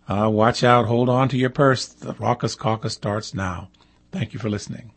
Watch out. Hold on to your purse. The Raucous Caucus starts now. Thank you for listening.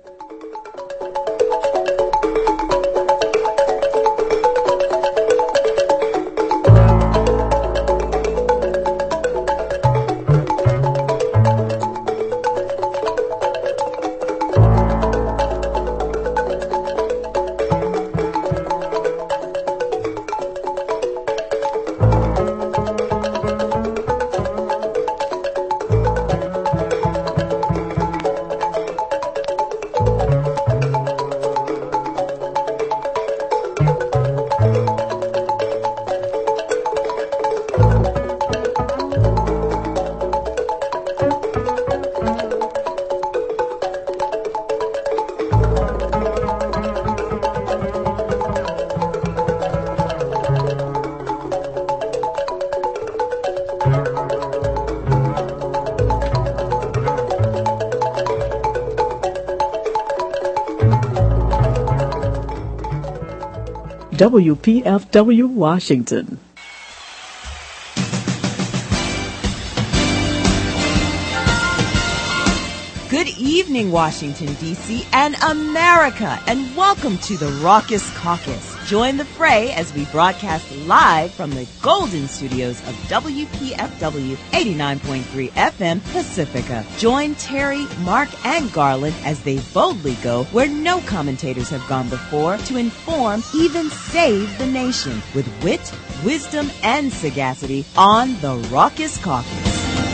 WPFW Washington. Good evening, Washington, D.C. and America, and welcome to the Raucous Caucus. Join the fray as we broadcast live from the Golden Studios of WPFW 89.3 FM Pacifica. Join Terry, Mark, and Garland as they boldly go where no commentators have gone before to inform, even save the nation with wit, wisdom, and sagacity on the Raucous Caucus.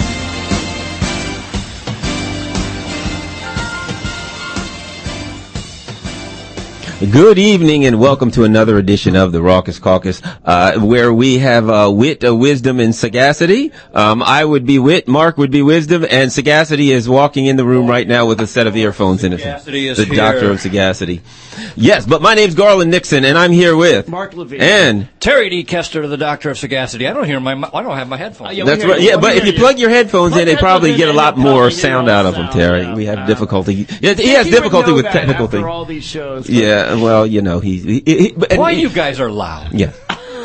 Good evening and welcome to another edition of the Raucous Caucus, where we have wit, wisdom, and sagacity. I would be wit, Mark would be wisdom, and sagacity is walking in the room right now with a set of earphones in it. Sagacity is the here. Doctor of Sagacity. Yes, but my name's Garland Nixon, and I'm here with Mark Levine and Terry D. Kester, the Doctor of Sagacity. I don't have my headphones. that's right. Yeah, but if you plug your headphones in, they probably get a lot more sound out of them, Terry. We have difficulty. He has difficulty with technical things. After all these shows. Yeah, well, you know, Why you guys are loud? Yeah.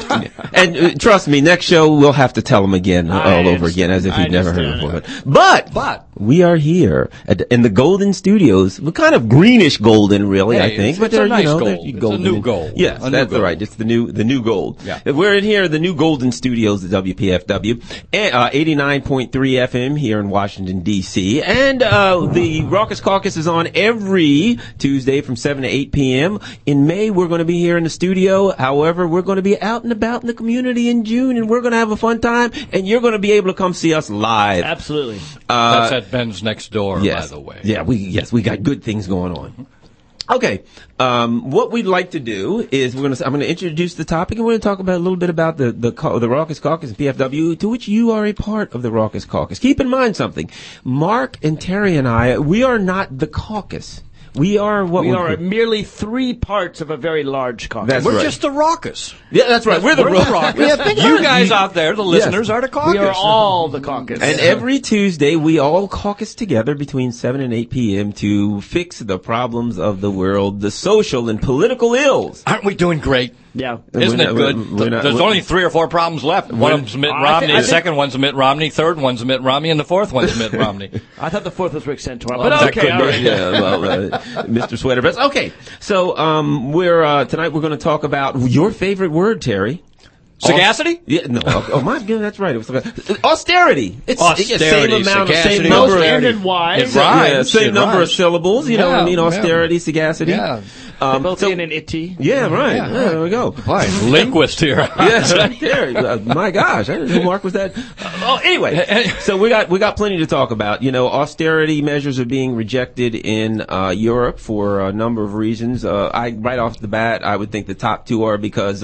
And trust me, next show we'll have to tell him again all over again as if he'd never heard it before. But we are here in the Golden Studios. We're kind of greenish golden, really, Hey, I think. it's But a they're, nice they're gold. It's a new gold. Yes, that's right. It's the new gold. Yeah. We're in here, the new Golden Studios at WPFW, 89.3 FM here in Washington D.C. And the Raucous Caucus is on every Tuesday from 7 to 8 p.m. In May, we're going to be here in the studio. However, we're going to be out and about in the community in June, and we're going to have a fun time, and you're going to be able to come see us live. Absolutely. That's at Ben's next door, Yes. by the way. Yeah, we got good things going on. Okay, what we'd like to do is I'm going to introduce the topic, and we're going to talk about a little bit about the Raucous Caucus and PFW, to which you are a part of the Raucous Caucus. Keep in mind something: Mark and Terry and I, we are not the caucus. We are merely 3 parts of a very large caucus. That's We're right. just the raucous. Yeah, that's right. We're the raucous. You guys out there, the listeners, are the caucus. We are all the caucus. And every Tuesday, we all caucus together between 7 and 8 p.m. to fix the problems of the world, the social and political ills. Aren't we doing great? Yeah. Isn't it good? There's only 3 or 4 problems left. One of them's Mitt Romney, the second one's Mitt Romney, third one's Mitt Romney, and the fourth one's Mitt Romney. I thought the fourth was Rick Santorum. But But that okay, could all be. right. Yeah, well, Mr. Sweater Vest. Okay, so tonight we're going to talk about your favorite word, Terry. Sagacity? Yeah, no. Oh, my God, that's right. It was austerity. It's Austerity, same amount, sagacity, same number, Most and wise. It rhymes. yeah, same It number rhymes. of syllables. You know what I mean? Yeah, Austerity, sagacity. Yeah. They both so- in an itty. Yeah, right. Yeah, Yeah, there we go. Why? Linguist here. Yes, right there. My gosh, I didn't know Mark was that. Anyway, so we got plenty to talk about. You know, austerity measures are being rejected in Europe for a number of reasons. Right off the bat, I would think the top 2 are because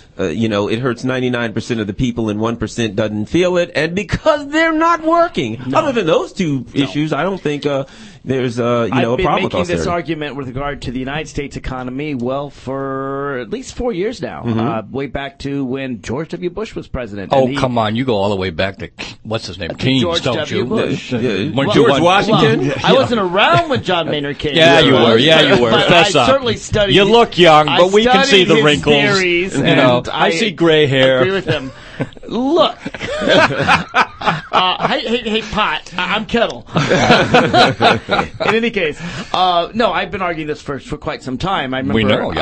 it hurts 99% of the people and 1% doesn't feel it, and because they're not working. No. Other than those 2 issues, I don't think there's a problem with I've been making austerity. this argument with regard to the United States economy, for at least 4 years now. Mm-hmm. Way back to when George W. Bush was president. Oh, And come on. You go all the way back to, what's his name? Keynes, George don't W. you? Bush. Weren't George you Washington? Well, I wasn't around when John Maynard Keynes. Yeah, you were. But Fess I up. certainly studied. You look young, I but we can see studied the his wrinkles. Theories, You know, and I see gray hair. Agree with him. Look, Hey, pot. I'm kettle. In any case, no, I've been arguing this for quite some time. I remember we know,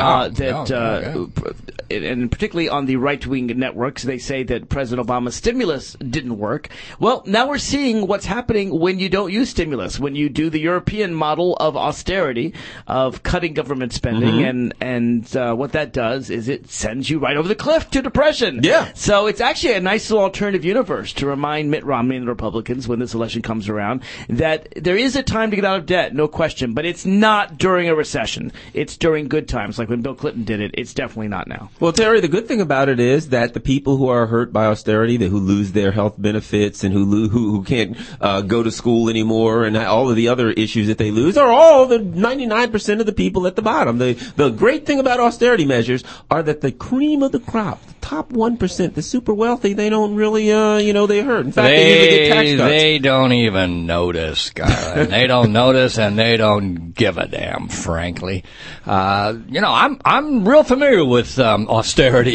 and particularly on the right-wing networks, they say that President Obama's stimulus didn't work. Well, now we're seeing what's happening when you don't use stimulus, when you do the European model of austerity, of cutting government spending, and what that does is it sends you right over the cliff to depression. Yeah. So it's actually a nice little alternative universe to remind Mitt Romney and the Republicans when this election comes around that there is a time to get out of debt, no question, but it's not during a recession. It's during good times, like when Bill Clinton did it. It's definitely not now. Well, Terry, the good thing about it is that the people who are hurt by austerity, who lose their health benefits and who can't go to school anymore and all of the other issues that they lose are all the 99% of the people at the bottom. The great thing about austerity measures are that the cream of the crop, the top 1%, the super wealthy, they don't really, they hurt. In fact, they usually get tax cuts. They don't even notice, Garland. They don't notice and they don't give a damn, frankly. I'm real familiar with austerity.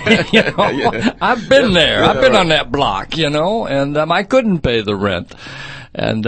I've been there. I've been on that block, and I couldn't pay the rent. And,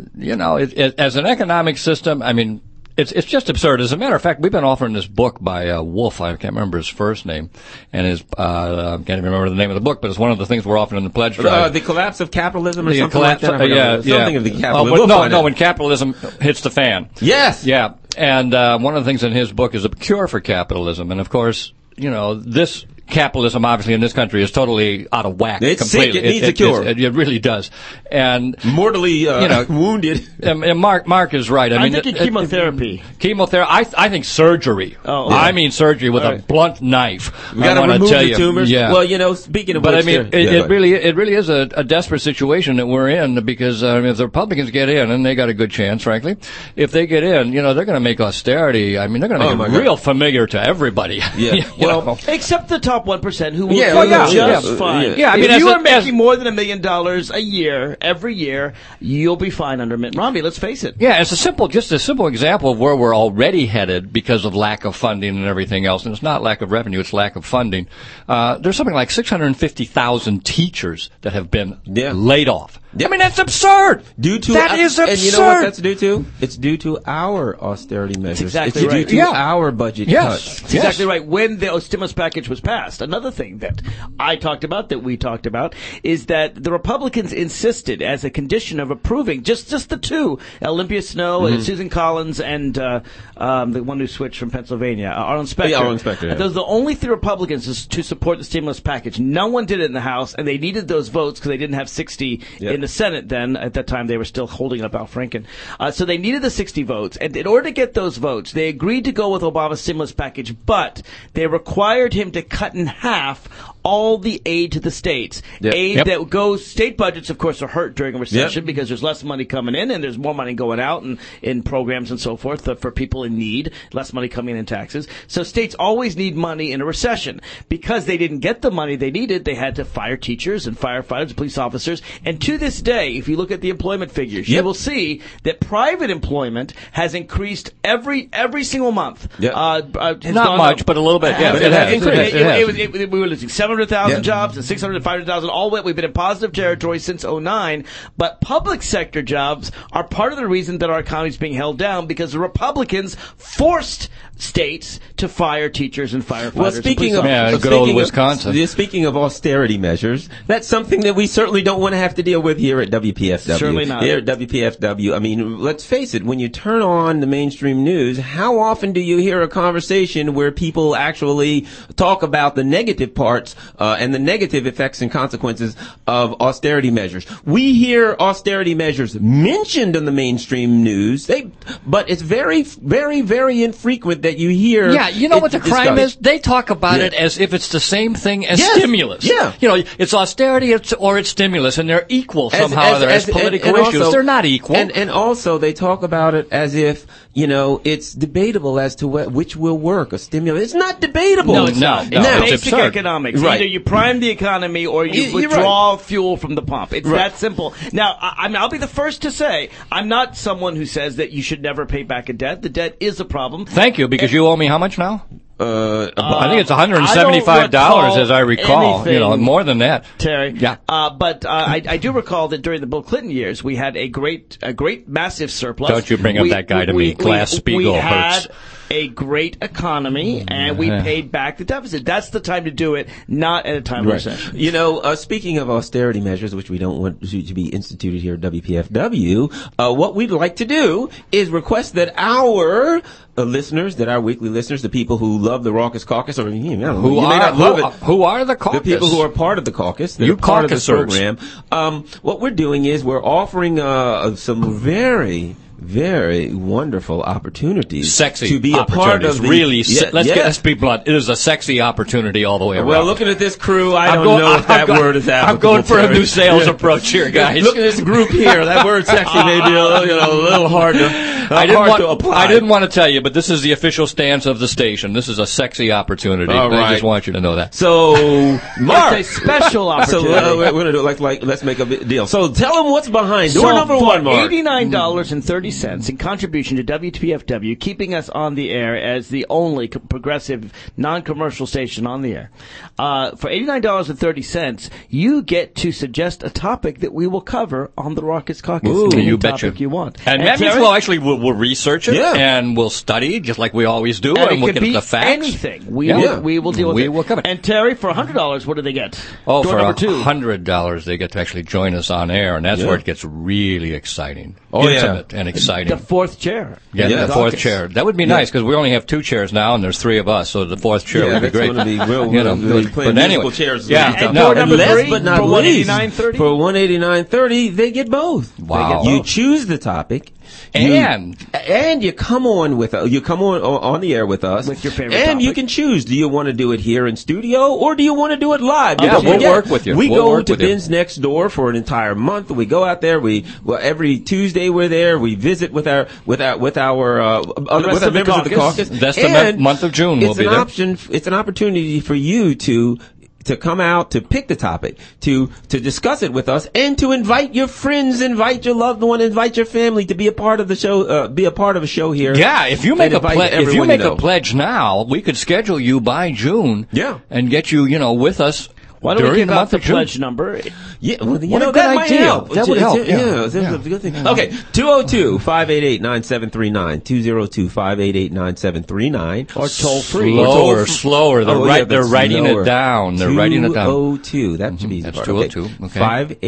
as an economic system, I mean, it's just absurd. As a matter of fact, we've been offering this book by Wolf. I can't remember his first name, and I can't even remember the name of the book. But it's one of the things we're offering in the pledge drive. The collapse of capitalism, or something like that. Something of the capitalism. When capitalism hits the fan. Yes. Yeah, and one of the things in his book is a cure for capitalism, and of course, this. Capitalism, obviously, in this country is totally out of whack. It's completely. Sick. It needs a cure. It really does. And mortally wounded. And Mark is right. I'm thinking chemotherapy. Chemotherapy. I think surgery. Oh, yeah. I mean surgery with a blunt knife. We got to remove the tumors. Yeah. Well, speaking of but which, I mean, it really is a desperate situation that we're in because if the Republicans get in, and they got a good chance, frankly, if they get in, they're going to make austerity. I mean, they're going to make it real familiar to everybody. Yeah. Well, except the top 1% who will just fine. Yeah, I mean, if you are making more than $1 million a year, every year, you'll be fine under Mitt Romney. Let's face it. Yeah, it's just a simple example of where we're already headed because of lack of funding and everything else. And it's not lack of revenue; it's lack of funding. There's something like 650,000 teachers that have been laid off. I mean, that's absurd. That is absurd. And you know what that's due to? It's due to our austerity measures. That's exactly right. It's due to our budget cuts. That's exactly right. When the stimulus package was passed, another thing that we talked about, is that the Republicans insisted as a condition of approving just the two, Olympia Snowe and Susan Collins and the one who switched from Pennsylvania, Arlen Specter. Yeah, Arlen Specter. Those are the only three Republicans to support the stimulus package. No one did it in the House, and they needed those votes because they didn't have 60 in the Senate then. At that time, they were still holding up Al Franken. So they needed the 60 votes. And in order to get those votes, they agreed to go with Obama's stimulus package, but they required him to cut in half all the aid to the states. That goes, state budgets, of course, are hurt during a recession because there's less money coming in and there's more money going out in programs and so forth for people in need, less money coming in taxes. So states always need money in a recession. Because they didn't get the money they needed, they had to fire teachers and firefighters and police officers. And to this day, if you look at the employment figures, you will see that private employment has increased every single month. Not much, but a little bit. It has. We were losing 700,000 jobs and 600,000 to 500,000. All that we've been in positive territory since 2009. But public sector jobs are part of the reason that our economy is being held down because the Republicans forced states to fire teachers and firefighters. Well, speaking of austerity measures, that's something that we certainly don't want to have to deal with here at WPFW. Certainly not. Here at WPFW, I mean, let's face it, when you turn on the mainstream news, how often do you hear a conversation where people actually talk about the negative parts and the negative effects and consequences of austerity measures? We hear austerity measures mentioned in the mainstream news, but it's very, very, very infrequent that you hear. Yeah, you know what the crime is? They talk about it as if it's the same thing as stimulus. Yeah. It's austerity or it's stimulus, and they're equal somehow as political issues. Also, they're not equal. And also they talk about it as if, it's debatable as to which will work, a stimulus. It's not debatable. No, it's not. It's basic absurd. Economics. Right. Either you prime the economy or you withdraw fuel from the pump. It's that simple. Now, I'll be the first to say, I'm not someone who says that you should never pay back a debt. The debt is a problem. Thank you, because you owe me how much now? I think it's $175 as I recall. anything, More than that. Terry. Yeah. But I do recall that during the Bill Clinton years, we had a great massive surplus. Don't you bring up that guy to me. Glass-Steagall hurts. Had a great economy, and we paid back the deficit. That's the time to do it, not at a time of recession. Speaking of austerity measures, which we don't want to be instituted here at WPFW, what we'd like to do is request that our listeners, that our weekly listeners, the people who love the Raucous Caucus, or you may not love it. Who are the caucus? The people who are part of the caucus, that are part of the program. What we're doing is we're offering some very wonderful opportunities. Sexy to be a part of the, let's be blunt. It is a sexy opportunity all the way around. Well, looking at this crew, I don't know if that word is applicable. I'm going for a new sales approach here, guys. Looking at this group here, that word sexy may be a little hard to apply. I didn't want to tell you, but this is the official stance of the station. This is a sexy opportunity. I just want you to know that. So, Mark, it's a special opportunity. So we're going to do it like let's make a big deal. So tell them what's behind door number one, Mark. $89.30 in contribution to WPFW, keeping us on the air as the only progressive, non-commercial station on the air. For $89.30, you get to suggest a topic that we will cover on the Raucous Caucus. Ooh, you betcha. You want. And that means we'll research it, and we'll study, just like we always do, and we'll get the facts. Anything. We will deal with it. We will cover it. And Terry, for $100, what do they get? Oh, for $100, they get to actually join us on air, and that's where it gets really exciting. Intimate and exciting. The fourth chair. Yeah, the fourth chair. That would be nice, because we only have 2 chairs now, and there's 3 of us, so the fourth chair would be great. Going to be real, but anyway, chairs. And last but not least, for $189.30, they get both. Wow. You choose the topic. And you come on on the air with us with your favorite and topic. You can choose. Do you want to do it here in studio or do you want to do it live? Yeah, we'll work with you. We go to Ben's Next Door for an entire month. We go out there. Every Tuesday we're there. We visit with our members of the caucus. That's the month of June. We'll be there. It's an opportunity for you to come out, to pick the topic, to discuss it with us, and to invite your friends, invite your loved one, invite your family to be a part of the show, be a part of a show here. Yeah, if you make a pledge now, we could schedule you by June. Yeah. And get you, with us. Why don't we give out the pledge number? Yeah, well, that might help. That would help. Yeah, that's a good thing. Okay, 202-588-9739, 202-588-9739. Or toll free. Slower. They're writing it down. They're writing it down. 202. That should be easy. That's 202. Okay.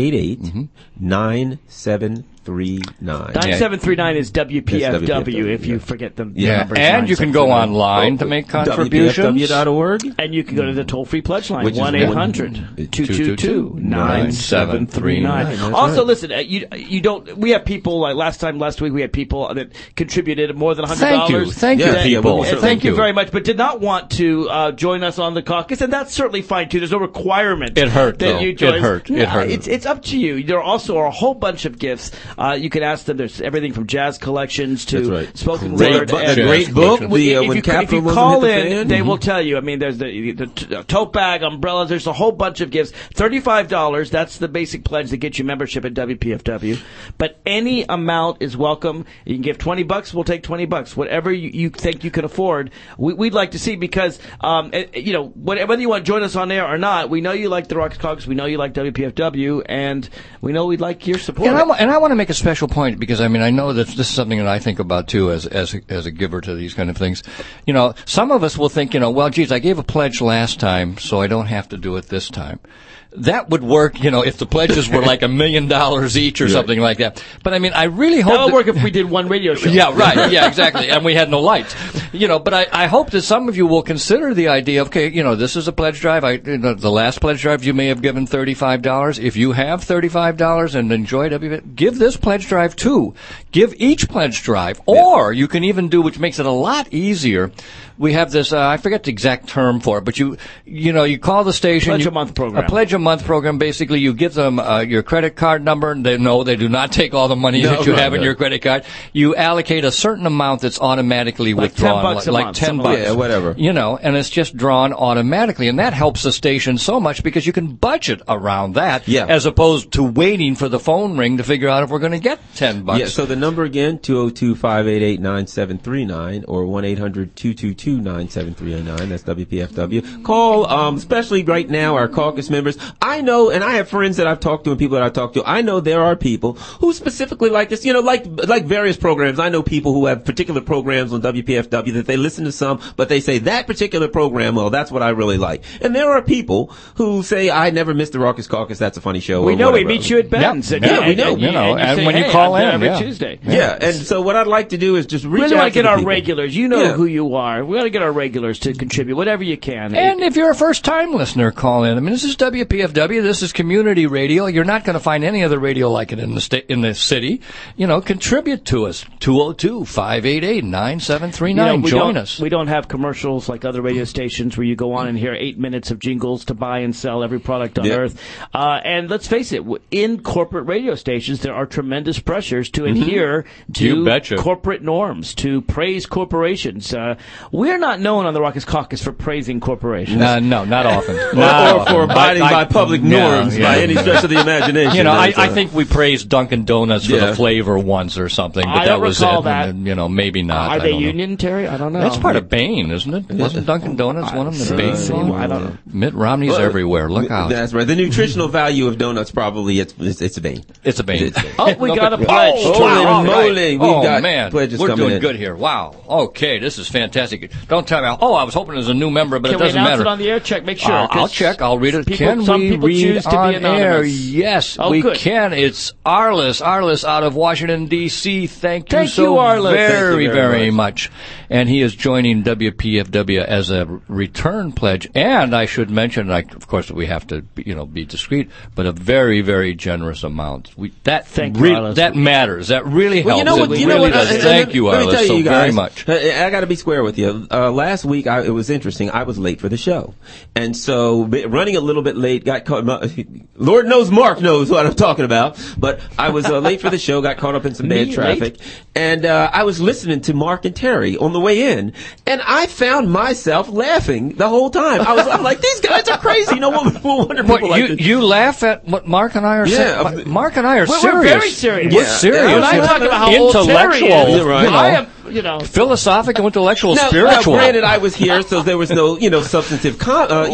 588-9739. 9739 is WPFW if you forget the numbers. And you can go online to make contributions. WPFW.org. And you can go to the toll-free pledge line, 1-800-222-9739. Also, listen, we have people, like last week we had people that contributed more than $100. Thank you, people. Thank you very much, but did not want to join us on the caucus, and that's certainly fine, too. There's no requirement. It hurt, though. It hurt. It's up to you. There also are a whole bunch of gifts. You can ask them. There's everything from jazz collections to spoken word. A great book. If you call in, they will tell you. I mean, there's the tote bag, umbrellas. There's a whole bunch of gifts. $35. That's the basic pledge that gets you membership at WPFW. But any amount is welcome. You can give $20. We'll take $20. Whatever you think you can afford, we'd like to see, because whether you want to join us on air or not, we know you like the Raucous Caucus. We know you like WPFW, and we know we'd like your support. And I want to make a special point, because I know that this is something that I think about too as a giver to these kind of things. Some of us will think, well, geez, I gave a pledge last time, so I don't have to do it this time. That would work, if the pledges were like $1 million each or something like that. But I really hope that would work if we did one radio show. Yeah, right. Yeah, exactly. And we had no lights. But I hope that some of you will consider the idea of, okay, this is a pledge drive. The last pledge drive you may have given $35. If you have $35 and enjoyed it, give this pledge drive too. Give each pledge drive. Or you can even do, which makes it a lot easier. We have this, I forget the exact term for it, but you call the station. Pledge a month program. A pledge a month program, basically you give them your credit card number. They do not take all the money that you have in your credit card. You allocate a certain amount that's automatically withdrawn, like $10, yeah, whatever. And it's just drawn automatically, and that helps the station so much because you can budget around that, as opposed to waiting for the phone ring to figure out if we're going to get $10. Yeah. So the number again, 202-588-9739 or 1-800-222-9739. That's WPFW. Call, especially right now, our caucus members. I know, and I have friends that I've talked to and people that I've talked to. I know there are people who specifically like this, like various programs. I know people who have particular programs on WPFW that they listen to some, but they say that particular program, well, that's what I really like. And there are people who say, I never missed the Raucous Caucus. That's a funny show. We know we meet you at Ben's. We know. And when you call in every Tuesday. Yeah. And so what I'd like to do is just reach out to want to get our people. regulars. You know who you are. We want to get our regulars to contribute whatever you can. And if you're a first-time listener, call in. I mean, this is WPFW. This is community radio. You're not going to find any other radio like it in the city. Contribute to us. 202-588-9739. Join us. We don't have commercials like other radio stations where you go on and hear 8 minutes of jingles to buy and sell every product on earth. And let's face it, in corporate radio stations, there are tremendous pressures to adhere to corporate norms, to praise corporations. We're not known on the Raucous Caucus for praising corporations. No, not often. Or for abiding by public norms by any stretch of the imagination. I think we praised Dunkin' Donuts for the flavor once or something, but that was it. That. Maybe not. Are they union, Terry? I don't know. That's part of Bain, isn't it? Wasn't Dunkin' Donuts one of them? Bain? I don't know. Mitt Romney's everywhere. Look out. That's right. The nutritional value of donuts probably it's a Bain. It's a Bain. Oh, we got a pledge. Holy moly. Man. We're doing good here. Wow. Okay, this is fantastic. Don't tell me. I was hoping there's a new member, but it doesn't matter. Can we announce it on the air? Check. Make sure. I'll check. I'll read it. Can some we people read choose to on be anonymous. air? Yes, we good. can. It's Arliss out of Washington, D.C. Thank you Arliss. very much. And he is joining WPFW as a return pledge. And I should mention, of course, we have to be discreet, but a very, very generous amount. That matters. That really helps. Thank you, Arliss, so very much. I got to be square with you. Last week, it was interesting. I was late for the show. And so, running a little bit late, got caught. Lord knows Mark knows what I'm talking about. But I was late for the show, got caught up in some bad traffic. And I was listening to Mark and Terry on the way in. And I found myself laughing the whole time. I'm like, these guys are crazy. No wonder people like this. You laugh at what Mark and I are saying? Mark and I are serious. We're very serious. We're serious. When I talk about how intellectual, old Terry is, I am, philosophical, intellectual, spiritual. Granted, I was here, so there was no, substantive, content,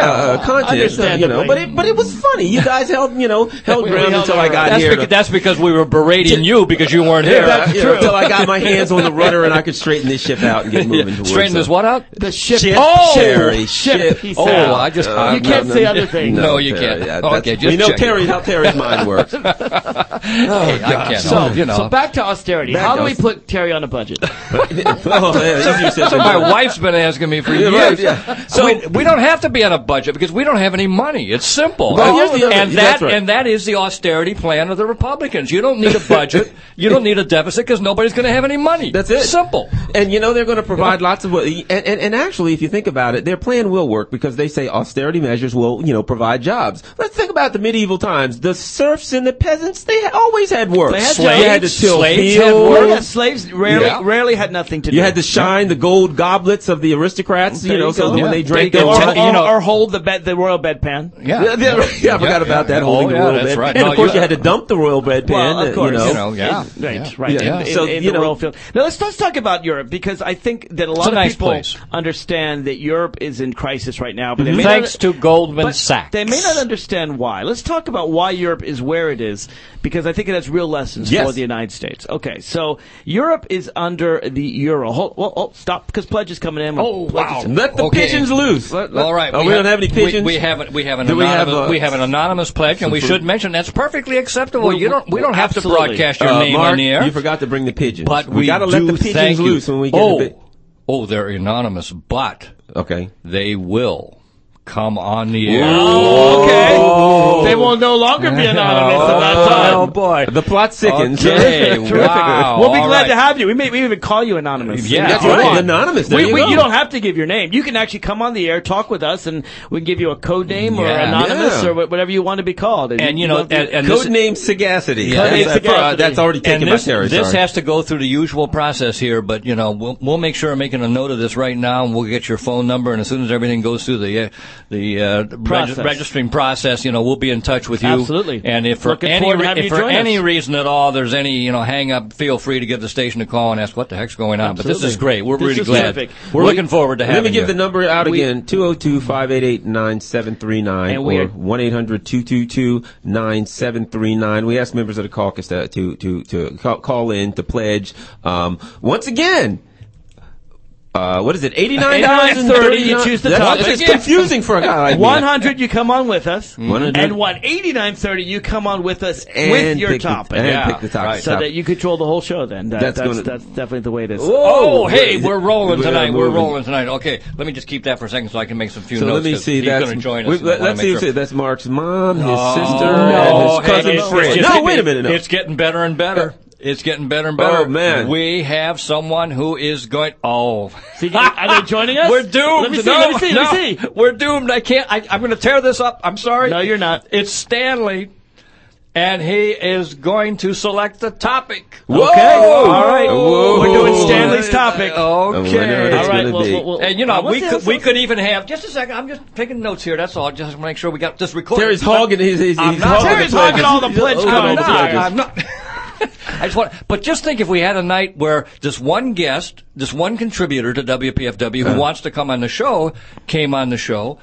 but it was funny. You guys held ground until I got here. That's because we were berating you because you weren't here. Until I got my hands on the rudder and I could straighten this ship out and get moving towards. Straighten this what out? The ship. Terry. Ship. You can't say other things. No, you can't. Okay, just how Terry's mind works. I can't. So back to austerity. How do we put Terry on a budget? So my wife's been asking me for years. So we don't have to be on a budget because we don't have any money. It's simple. And that is the austerity plan of the Republicans. You don't need a budget. You don't need a deficit because nobody's going to have any money. That's it. Simple. And they're going to provide lots of and actually, if you think about it, their plan will work because they say austerity measures will provide jobs. Let's think about the medieval times. The serfs and the peasants, they always had work. They had slaves had work. Yeah, slaves rarely had nothing to do. You had to shine the gold goblets of the aristocrats, so that when they drank their or hold the royal bedpan. Yeah, I forgot about that, holding the royal bedpan. Right. And of course, you had to dump the royal bedpan. Well, of course, right. In the royal field. Now let's talk about Europe because I think that a lot of people understand that Europe is in crisis right now. But thanks to Goldman Sachs, they may not understand why. Let's talk about why Europe is where it is because I think it has real lessons for the United States. Okay, so Europe is under the euro. Stop because pledge is coming in. Wow! Let the pigeons loose. All right. We don't have any pigeons. We have an anonymous pledge, and we should mention that's perfectly acceptable. We don't have to broadcast your name Mark, on the air. You forgot to bring the pigeons. But we got to let the pigeons loose when we get they're anonymous, but okay, they will come on the air. Oh, okay. They will no longer be anonymous at that time. Oh, boy. The plot thickens. Okay, Terrific. wow. We'll be All glad right. to have you. We may even call you anonymous. Yeah, That's all right. right. Anonymous. There you go. You don't have to give your name. You can actually come on the air, talk with us, and we can give you a code name or Yeah. anonymous Yeah. or whatever you want to be called. And, you know, and this- Code name Sagacity. Yeah. Code name Sagacity. That's already taken and by this, territory. this has to go through the usual process here, but you know we'll make sure I'm making a note of this right now, and we'll get your phone number. And as soon as everything goes through the Process. registering process, you know we'll be in touch with you. Absolutely. And if for Looking any forward to having you if for join any us. reason at all there's any hang up, feel free to give the station a call and ask what the heck's going on. But this Absolutely. is great. We're This really is glad. terrific. We're looking forward to having Let me give you. the number out again, 202-588-9739 And we or are- 1-800-222-9739. We ask members of the caucus to call in to pledge. Once again, what is it? $89.30. You choose the That's topic. just confusing for a guy like me. 100, you come on with us. 100. And $89.30, you come on with us And with your pick the- topic. and Yeah, pick the topic. right. So that you control the whole show then. That's That's gonna- definitely the way it is. Oh, hey, we're rolling We're tonight. We're moving. rolling tonight. Okay, let me just keep that for a second so I can make some few So notes. let me 'cause see. He's That's going to join us. wait, and I wanna let's make see. sure- That's Mark's mom, his sister, No, and his cousin hey, Fred. it's No, just- wait a minute. No. It's getting better and better. It's getting better and better. Oh, man. We have someone who is going. Oh, See, are they joining us? we're doomed. Let me see. No, Let me see. no, Let me see. We're doomed. I can't. I'm going to tear this up. I'm sorry. No, you're not. It's Stanley, and he is going to select the topic. Whoa! Okay. All right. Whoa. We're doing Stanley's topic. I wonder what Okay. it's All right. gonna be. And you know, what's we the- could even have just a second. I'm just taking notes here. That's all. Just to make sure we got this recorded. Terry's hogging. He's I'm hogging not- the Terry's pledges. hogging all the pledge He's cards. hogging all the pledges. I'm not. I just want, but just think if we had a night where this one guest, this one contributor to WPFW who wants to come on the show, came on the show,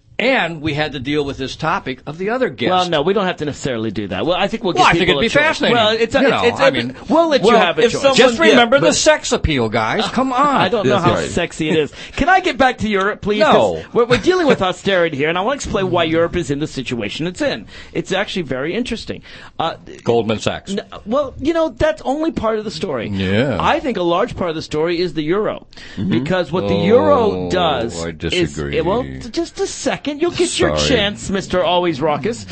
and we had to deal with this topic of the other guest. Well, no, we don't have to necessarily do that. Well, I think we'll get Well, I think people it'd be a choice. fascinating. Well, it's You know, I mean- we'll let you Well, have a if choice. someone- just remember yeah, the but- sex appeal, guys. Come on. I don't know That's how right. sexy it is. Can I get back to Europe, please? No. 'Cause we're dealing with austerity here, and I want to explain why Europe is in the situation it's in. It's actually very interesting. Goldman Sachs. Well, you know, that's only part of the story. Yeah. I think a large part of the story is the euro. Because what the euro does I disagree. is... Well, just a second. You'll get your Sorry. chance, Mr. Always Raucous.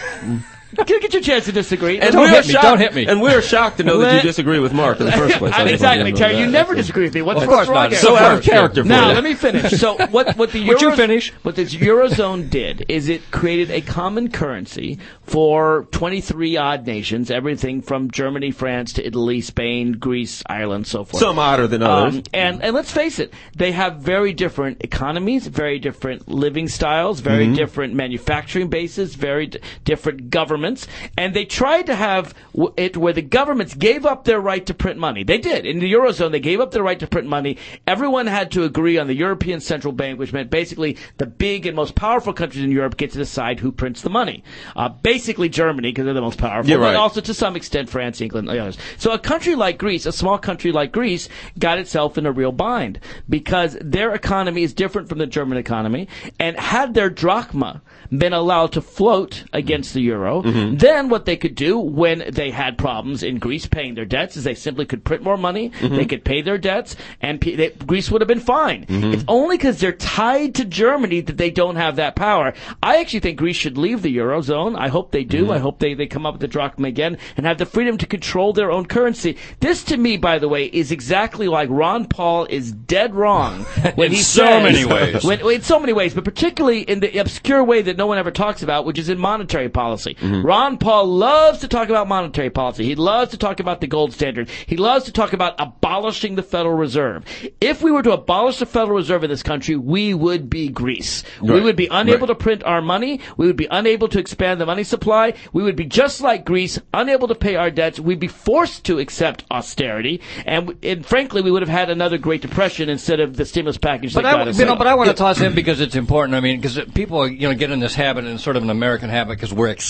You'll get your chance to disagree. And Don't we're hit me, shocked- don't hit me. And we're shocked to know that Let- you disagree with Mark in the first place. Exactly, Terry. You never disagree with me. What's Of course wrong not. here? So out of character for Now you. let me finish. So what the Would you Euro- finish? What this eurozone did is it created a common currency for 23 odd nations, everything from Germany, France to Italy, Spain, Greece, Ireland, so forth. Some odder than others. And let's face it, they have very different economies, very different living styles, very different manufacturing bases, very different governments, and they tried to have it where the governments gave up their right to print money. They did. In the Eurozone, they gave up their right to print money. Everyone had to agree on the European Central Bank, which meant basically the big and most powerful countries in Europe get to decide who prints the money. Basically Germany, because they're the most powerful, Yeah, right. but also to some extent France, England, and the others. So a country like Greece, a small country like Greece, got itself in a real bind because their economy is different from the German economy, and had their drachma been allowed to float against the euro, then what they could do when they had problems in Greece paying their debts is they simply could print more money, they could pay their debts, and Greece would have been fine. It's only because they're tied to Germany that they don't have that power. I actually think Greece should leave the eurozone. I hope they do. I hope they come up with the drachma again and have the freedom to control their own currency. This, to me, by the way, is exactly like Ron Paul is dead wrong when In he so says, many ways. in so many ways, but particularly in the obscure way that no one ever talks about, which is in monetary policy. Ron Paul loves to talk about monetary policy. He loves to talk about the gold standard. He loves to talk about abolishing the Federal Reserve. If we were to abolish the Federal Reserve in this country, we would be Greece. We Right. would be unable Right. to print our money. We would be unable to expand the money supply. We would be just like Greece, unable to pay our debts. We'd be forced to accept austerity. And frankly, we would have had another Great Depression instead of the stimulus package that got us. But I want to toss in because it's important. I mean, because people, get in this habit and sort of an American habit because we're exceptional.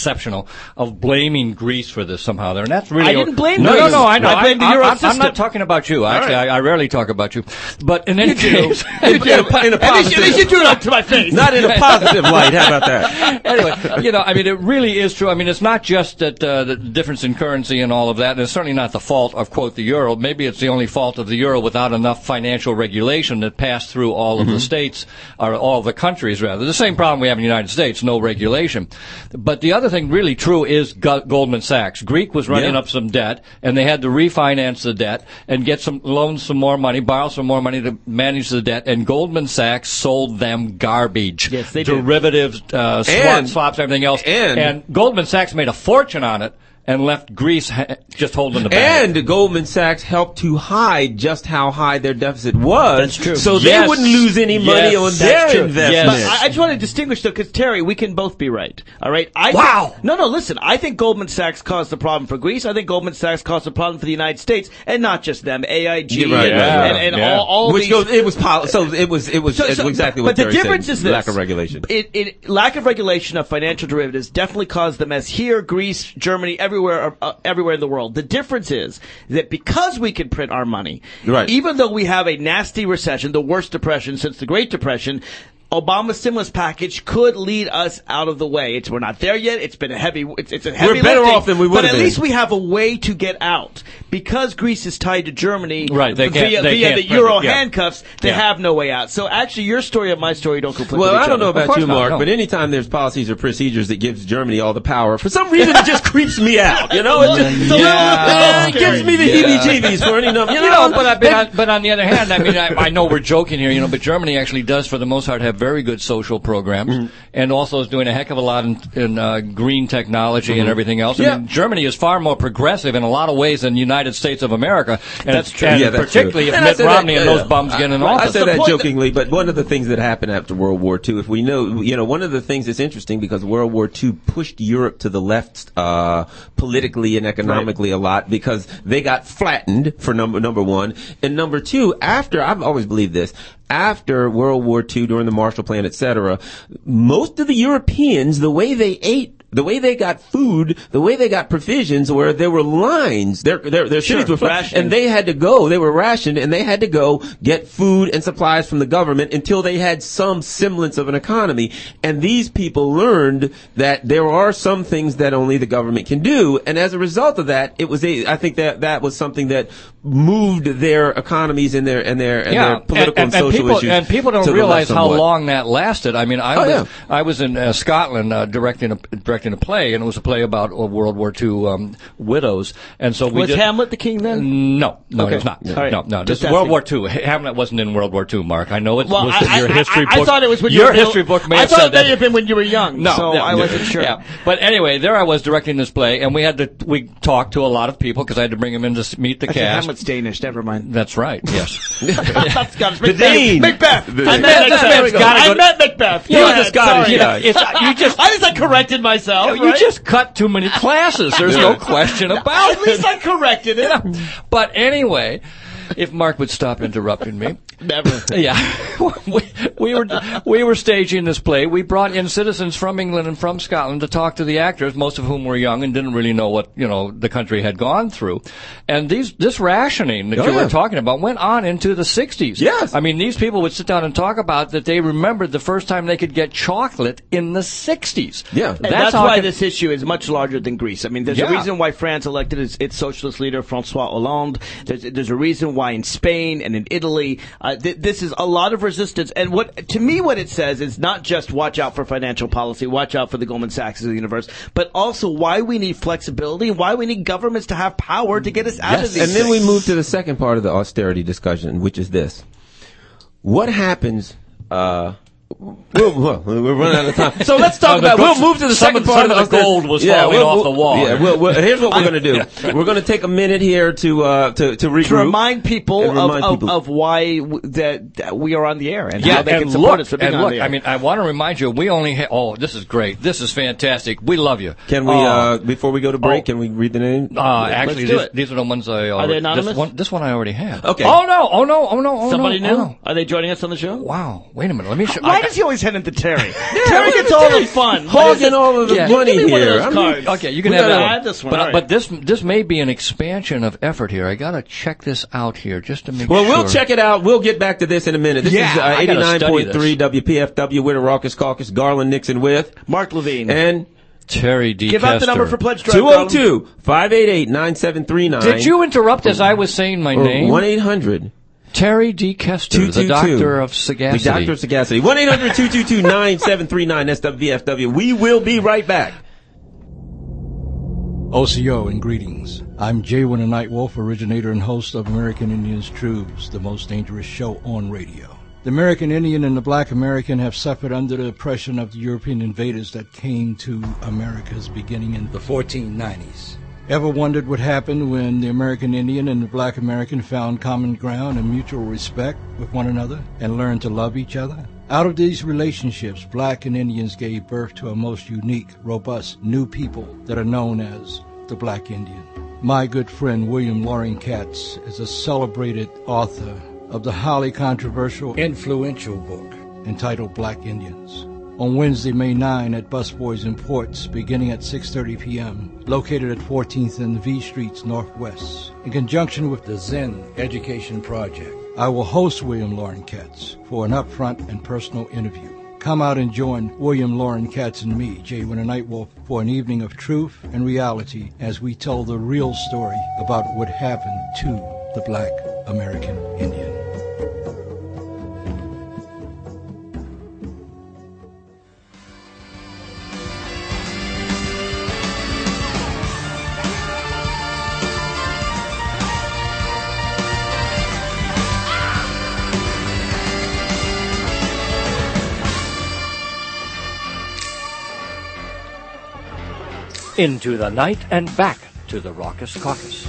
of blaming Greece for this somehow. There, and that's really I didn't blame No, Greece. I know. I blamed the Euro I'm system. not talking about you. Actually, right. I rarely talk about you. But in any case, in a positive, At least you do it up to my face. not in a positive light. How about that? anyway, I mean, it really is true. I mean, it's not just that the difference in currency and all of that, and it's certainly not the fault of, quote, the euro. Maybe it's the only fault of the euro without enough financial regulation that passed through all of the states, or all the countries, rather. The same problem we have in the United States, no regulation. But the other thing really true is Goldman Sachs. Greek was running up some debt, and they had to refinance the debt and get some loans, some more money, borrow some more money to manage the debt, and Goldman Sachs sold them garbage. Yes, they did. Derivatives, swaps, everything else. And Goldman Sachs made a fortune on it and left Greece just holding the bag. And Goldman Sachs helped to hide just how high their deficit was. That's true. So they wouldn't lose any money on their investments. But I just want to distinguish, though, because, Terry, we can both be right. All right? Listen. I think Goldman Sachs caused the problem for Greece. I think Goldman Sachs caused the problem for the United States, and not just them. AIG and all Which these. goes, it was exactly what But the Terry difference said, is this. lack of regulation. Lack of regulation of financial derivatives definitely caused them, as here, Greece, Germany, everywhere in the world. The difference is that because we can print our money, even though we have a nasty recession, the worst depression since the Great Depression, Obama's stimulus package could lead us out of the way. We're not there yet. It's been a heavy. It's a heavy. We're better lifting, off than we would have been. But at least we have a way to get out because Greece is tied to Germany. Right. They via can't the Euro handcuffs. They have no way out. So actually, your story and my story don't conflict. Well, with each I don't know other. about you, Mark, but anytime there's policies or procedures that gives Germany all the power, for some reason it just creeps me out. You know, it gives me the heebie-jeebies for any number. But on the other hand, I mean, I know we're joking here, but Germany actually does, for the most part, have very good social programs, and also is doing a heck of a lot in green technology and everything else. I mean, Germany is far more progressive in a lot of ways than the United States of America. And that's true. And particularly if Mitt Romney and those bums get in office. I say that jokingly, but one of the things that happened after World War II, if we know, one of the things that's interesting because World War II pushed Europe to the left politically and economically a lot because they got flattened for number one. And number two, I've always believed this, after World War II, during the Marshall Plan, etc., most of the Europeans, the way they ate, the way they got food, the way they got provisions, where there were lines, their cities were rationed, and they were rationed, and they had to go get food and supplies from the government until they had some semblance of an economy. And these people learned that there are some things that only the government can do, and as a result of that, I think that was something that moved their economies and their political and social issues. And people don't realize how long that lasted. I mean, I was in Scotland directing a play, and it was a play about World War II widows. And so was Hamlet the king then? No, it was not. Right. No. This is World War II. Hamlet wasn't in World War II, Mark. I know it was your history book. I thought it was when your history book may have said that. I thought it may have been when you were young. I wasn't sure. Yeah. But anyway, there I was directing this play, and we talked to a lot of people because I had to bring them in to meet the cast. Hamlet's Danish. Never mind. That's right. Yes. That's Scottish. Macbeth. I met Macbeth. You're the Scottish guy. I corrected myself. You just cut too many classes. There's no question about it. At least I corrected it. But anyway, if Mark would stop interrupting me. Never. Yeah. we were staging this play. We brought in citizens from England and from Scotland to talk to the actors, most of whom were young and didn't really know what, the country had gone through. And this rationing that you were talking about went on into the 60s. Yes. I mean, these people would sit down and talk about that they remembered the first time they could get chocolate in the 60s. Yeah. And that's why this issue is much larger than Greece. I mean, there's a reason why France elected its socialist leader, François Hollande. There's a reason why in Spain and in Italy, this is a lot of resistance. And what it says is not just watch out for financial policy, watch out for the Goldman Sachs of the universe, but also why we need flexibility, why we need governments to have power to get us out of these things. And then we move to the second part of the austerity discussion, which is this. What happens, we're running out of time. So let's talk about. We'll move to the second part of the gold was falling off the wall. Yeah, here's what we're going to do. We're going to take a minute here to regroup, to remind people of why that we are on the air and how they can support us for being on the air. I mean, I want to remind you, we only this is great. This is fantastic. We love you. Can we before we go to break? Can we read the name? Actually, these are the ones I already. Are they anonymous? This one I already had. Okay. Oh no! Somebody new? Are they joining us on the show? Wow! Wait a minute. Let me show. Why does he always hand it to Terry? Terry gets all the fun. Hogging all of the money Give me one of here. those cards. Okay, you can We have gotta that. add this one. But All right. but this may be an expansion of effort here. I gotta check this out here just to make Well, sure. we'll check it out. We'll get back to this in a minute. This Yeah, is I gotta study 89.3 WPFW. We're the Raucous Caucus. Garland Nixon with Mark Levine. and Terry D. Give out the Kester. number for Pledge Drive. Garland. 202-588-9739. Did you interrupt as I was saying my name? 1-800. Terry D. Kester, the 222. doctor of sagacity. The doctor of sagacity. 1-800-222-9739. That's WPFW. We will be right back. OCO and greetings. I'm Jay Winter Nightwolf, originator and host of American Indians Truths, the most dangerous show on radio. The American Indian and the Black American have suffered under the oppression of the European invaders that came to Americas beginning in the 1490s. Ever wondered what happened when the American Indian and the Black American found common ground and mutual respect with one another and learned to love each other? Out of these relationships, Black and Indians gave birth to a most unique, robust, new people that are known as the Black Indian. My good friend William Loring Katz is a celebrated author of the highly controversial, influential book entitled Black Indians. On Wednesday, May 9 at Busboys and Ports, beginning at 6:30 p.m., located at 14th and V Streets Northwest, in conjunction with the Zen Education Project. I will host William Loring Katz for an upfront and personal interview. Come out and join William Loring Katz and me, Jay Winter Nightwolf, for an evening of truth and reality as we tell the real story about what happened to the Black American Indian. Into the night and back to the Raucous Caucus.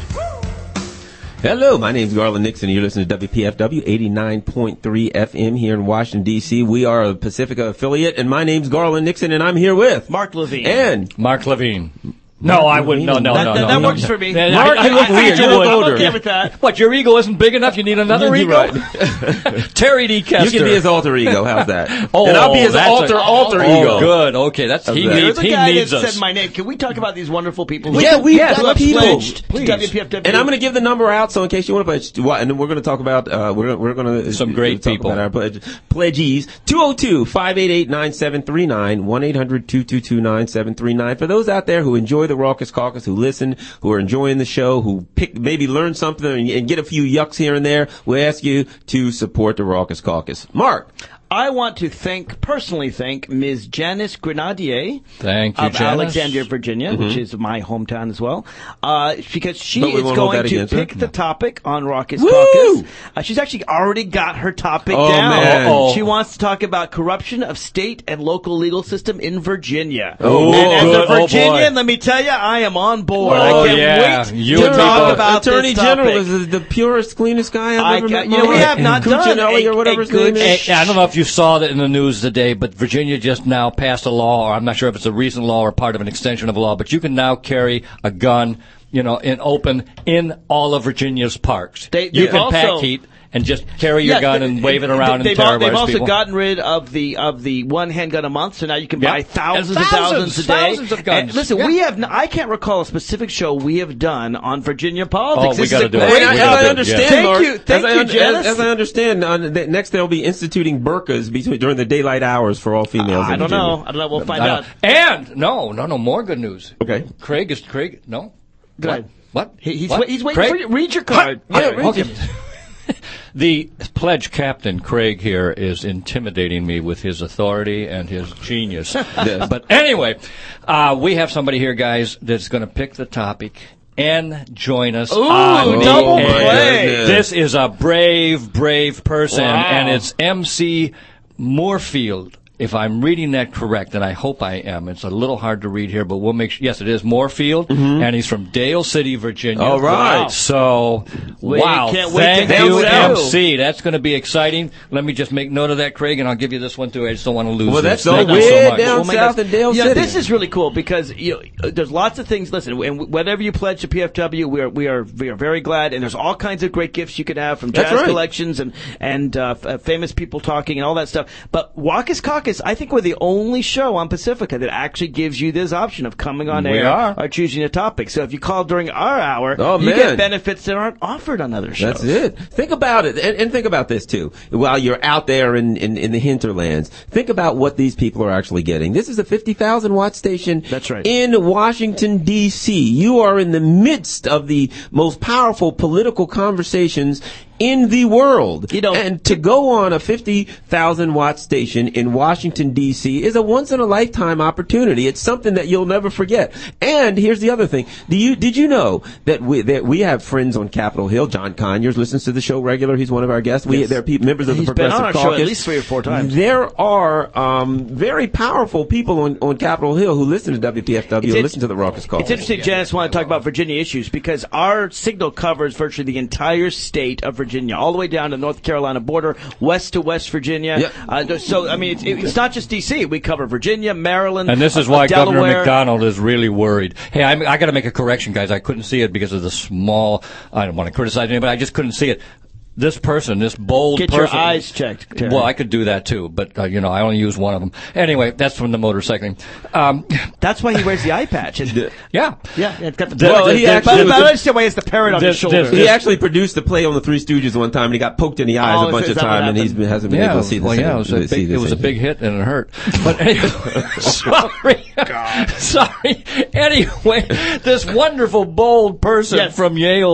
Hello, my name's Garland Nixon. You're listening to WPFW 89.3 FM here in Washington, D.C. We are a Pacifica affiliate, and my name's Garland Nixon, and I'm here with Mark Levine. And Mark Levine. No, I wouldn't. No. That works for me. Mark, you look weird. You look older. I'm okay with that. What, your ego isn't big enough? You need another ego? Right. Terry D. Kester. You can be his alter ego. How's that? Oh, and I'll be his that's alter ego. Oh, good. Okay, that's he that? You're needs. the He guy needs that us. said my name. Can we talk about these wonderful people? Yeah, we've got who have people. pledged to Please. WPFW. And I'm going to give the number out, so in case you want to pledge, and then we're going to talk about we're going to Some great talk people. about our pledgees. 202-588-9739, 1-800-222-9739. For those out there who enjoy the Raucous Caucus, who listen, who are enjoying the show, who maybe learn something and get a few yucks here and there, we ask you to support the Raucous Caucus. Mark. I want to personally thank Ms. Janice Grenadier Thank you, of Janice. Alexandria, Virginia, which is my hometown as well, because she But we is won't hold going that to against her. pick the topic on Raucous Woo! Caucus. She's actually already got her topic Oh, down. man. Uh-oh. She wants to talk about corruption of state and local legal system in Virginia. Oh, and as good. a Virginian, Oh, boy. let me tell you, I am on board. Oh, I can't yeah. wait You to and talk people. about Attorney this General topic. is the purest, cleanest guy I've ever met. we have not done Cuccinelli or whatever a his name good is. I don't know if you saw that in the news today, but Virginia just now passed a law, or I'm not sure if it's a recent law or part of an extension of a law, but you can now carry a gun, in all of Virginia's parks. You they've can pack also- heat and just carry your gun and wave it around and they've terrorize also people. gotten rid of the one handgun a month, so now you can buy Yep. thousands And and thousands a day. thousands of guns. And listen, Yeah. I can't recall a specific show we have done on Virginia politics. Oh, we This gotta is a do it. great And We as gotta I do it, understand, yeah. Thank Mark, you, Janice. As I understand, next they'll be instituting burqas during the daylight hours for all females. I in don't Virginia. know. I don't know. We'll find I out. know. And no, more good news. Okay. Craig. No. Go ahead. What? He's What? waiting Craig? for you. Read your card. Yeah, Read Okay. your- The pledge captain, Craig, here is intimidating me with his authority and his genius. But anyway, we have somebody here, guys, that's going to pick the topic and join us on the double air. play. This is a brave person, Wow. and it's MC Moorfield. if I'm reading that correct, and I hope I am, it's a little hard to read here, but we'll make sure. Yes, it is Moorfield, and he's from Dale City, Virginia. All right. Wow. So, wow. Can't wait to Thank you, have MC. That's going to be exciting. Let me just make note of that, Craig, and I'll give you this one, too. I just don't want to lose Well, this. that's all Thank you way so much. down south in Dale City. This is really cool because there's lots of things. Listen, and whatever you pledge to PFW, we are very glad. And there's all kinds of great gifts you could have from jazz collections and famous people talking and all that stuff. But Raucous Caucus, I think we're the only show on Pacifica that actually gives you this option of coming on air or choosing a topic. So if you call during our hour, you get benefits that aren't offered on other shows. That's it. Think about it, and think about this too. While you're out there in the hinterlands, think about what these people are actually getting. This is a 50,000 watt station. That's right. In Washington D.C. You are in the midst of the most powerful political conversations in the world. And to go on a 50,000 watt station in Washington D.C. is a once in a lifetime opportunity. It's something that you'll never forget. And here's the other thing. Did you know that we have friends on Capitol Hill? John Conyers listens to the show regular. He's one of our guests. There are members of the Progressive Caucus. He's been on our show at least 3 or 4 times. There are very powerful people on Capitol Hill who listen to WPFW and listen to the Raucous Caucus. It's interesting, Janice, want to talk about Virginia issues because our signal covers virtually the entire state of Virginia, all the way down to North Carolina border, west to West Virginia. Yep. So, I mean, it's not just D.C. We cover Virginia, Maryland, and this is why Delaware. Governor McDonald is really worried. Hey, I got to make a correction, guys. I couldn't see it because of the small. I don't want to criticize anybody. I just couldn't see it. This person, this bold person. Get your eyes checked, Terry. Well, I could do that too, but I only use one of them. Anyway, that's from the motorcycling. That's why he wears the eye patch. Yeah. It's got the. I understand why he has the parrot on his shoulder. He actually produced the play on the Three Stooges one time, and he got poked in the eyes a bunch of times, and he hasn't been able to see the same. It was a big hit, and it hurt. But anyway, sorry. Anyway, this wonderful bold person from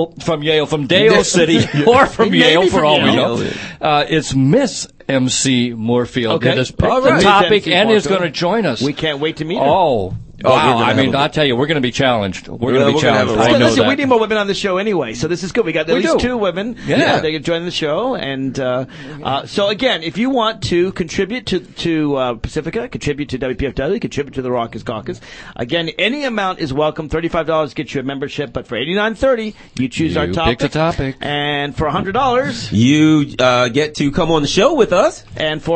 Dale City, or from Yale. For all we know, it's Miss MC Moorfield. Okay. That has picked the topic and is going to join us. We can't wait to meet her. Oh, wow. I mean, I'll tell you, we're going to be challenged. We're going to be challenged. I know listen, that. we need more women on the show anyway, so this is good. We got at least 2 women. Yeah. They can join the show. And so, again, if you want to contribute to Pacifica, contribute to WPFW, contribute to the Raucous Caucus, again, any amount is welcome. $35 gets you a membership, but for $89.30, you choose our topic. Pick the topic. And for $100, you get to come on the show with us. And for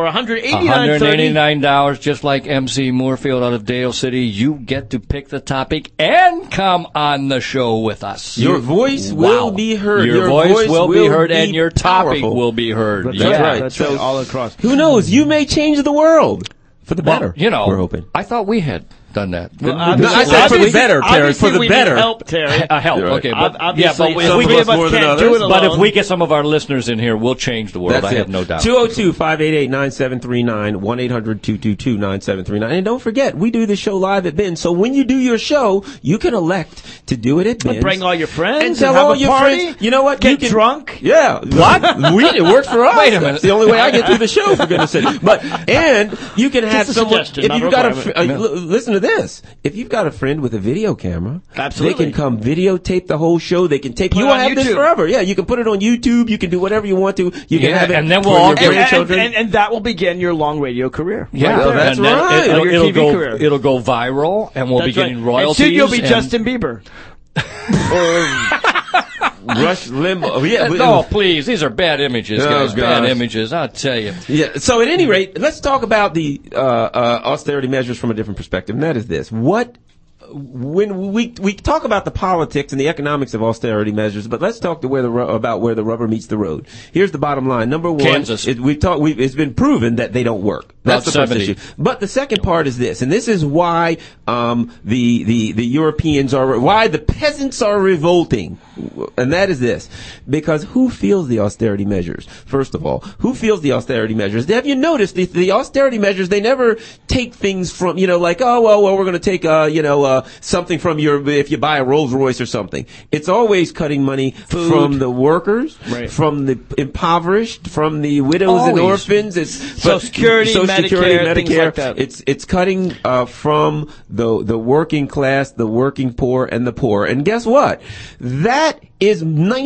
$189.30, just like MC Moorfield out of Dale City, you get to pick the topic and come on the show with us. Your voice will be heard. Your voice will be heard, and your topic will be heard. That's right. That's right. All across. Who knows? You may change the world for the better. Well, we're hoping. I thought we had done that. I said for the better, Terry. For the better. Help, Terry. Help. Right. Okay, but obviously, but if we give us can't do it alone. But if we get some of our listeners in here, we'll change the world. I have no doubt. 202-588-9739, 1-800-222-9739. And don't forget, we do this show live at Ben's. So when you do your show, you can elect to do it at Ben's. Bring all your friends and tell have all a your party. friends. You know what? Get drunk. Yeah. What? It works for us. Wait a minute. It's the only way I get through the show, for goodness sake. And you can have someone. If you've got listen to this. If you've got a friend with a video camera, absolutely, they can come videotape the whole show. They can tape. You will have this forever. Yeah, you can put it on YouTube. You can do whatever you want to. You can have it, and then we'll all and that will begin your long radio career. Yeah, that's right. It'll go career. It'll go viral, and we'll be getting royalties. And soon you'll be Justin Bieber. Rush Limbaugh. Yeah. No, please. These are bad images, guys. Bad images. I'll tell you. Yeah. So at any rate, let's talk about the austerity measures from a different perspective, and that is this: when we talk about the politics and the economics of austerity measures, but let's talk about where the rubber meets the road. Here's the bottom line: number one, Kansas. It's been proven that they don't work. That's the first issue. But the second part is this, and this is why the Europeans why the peasants are revolting, and that is this: because who feels the austerity measures? First of all, who feels the austerity measures? Have you noticed the austerity measures? They never take things from like we're going to take something from if you buy a Rolls Royce or something. It's always cutting money from the workers, from the impoverished, from the widows and orphans. It's Social Security, Security, things Medicare. like that. It's cutting from the working class, the working poor, and the poor. And guess what? That is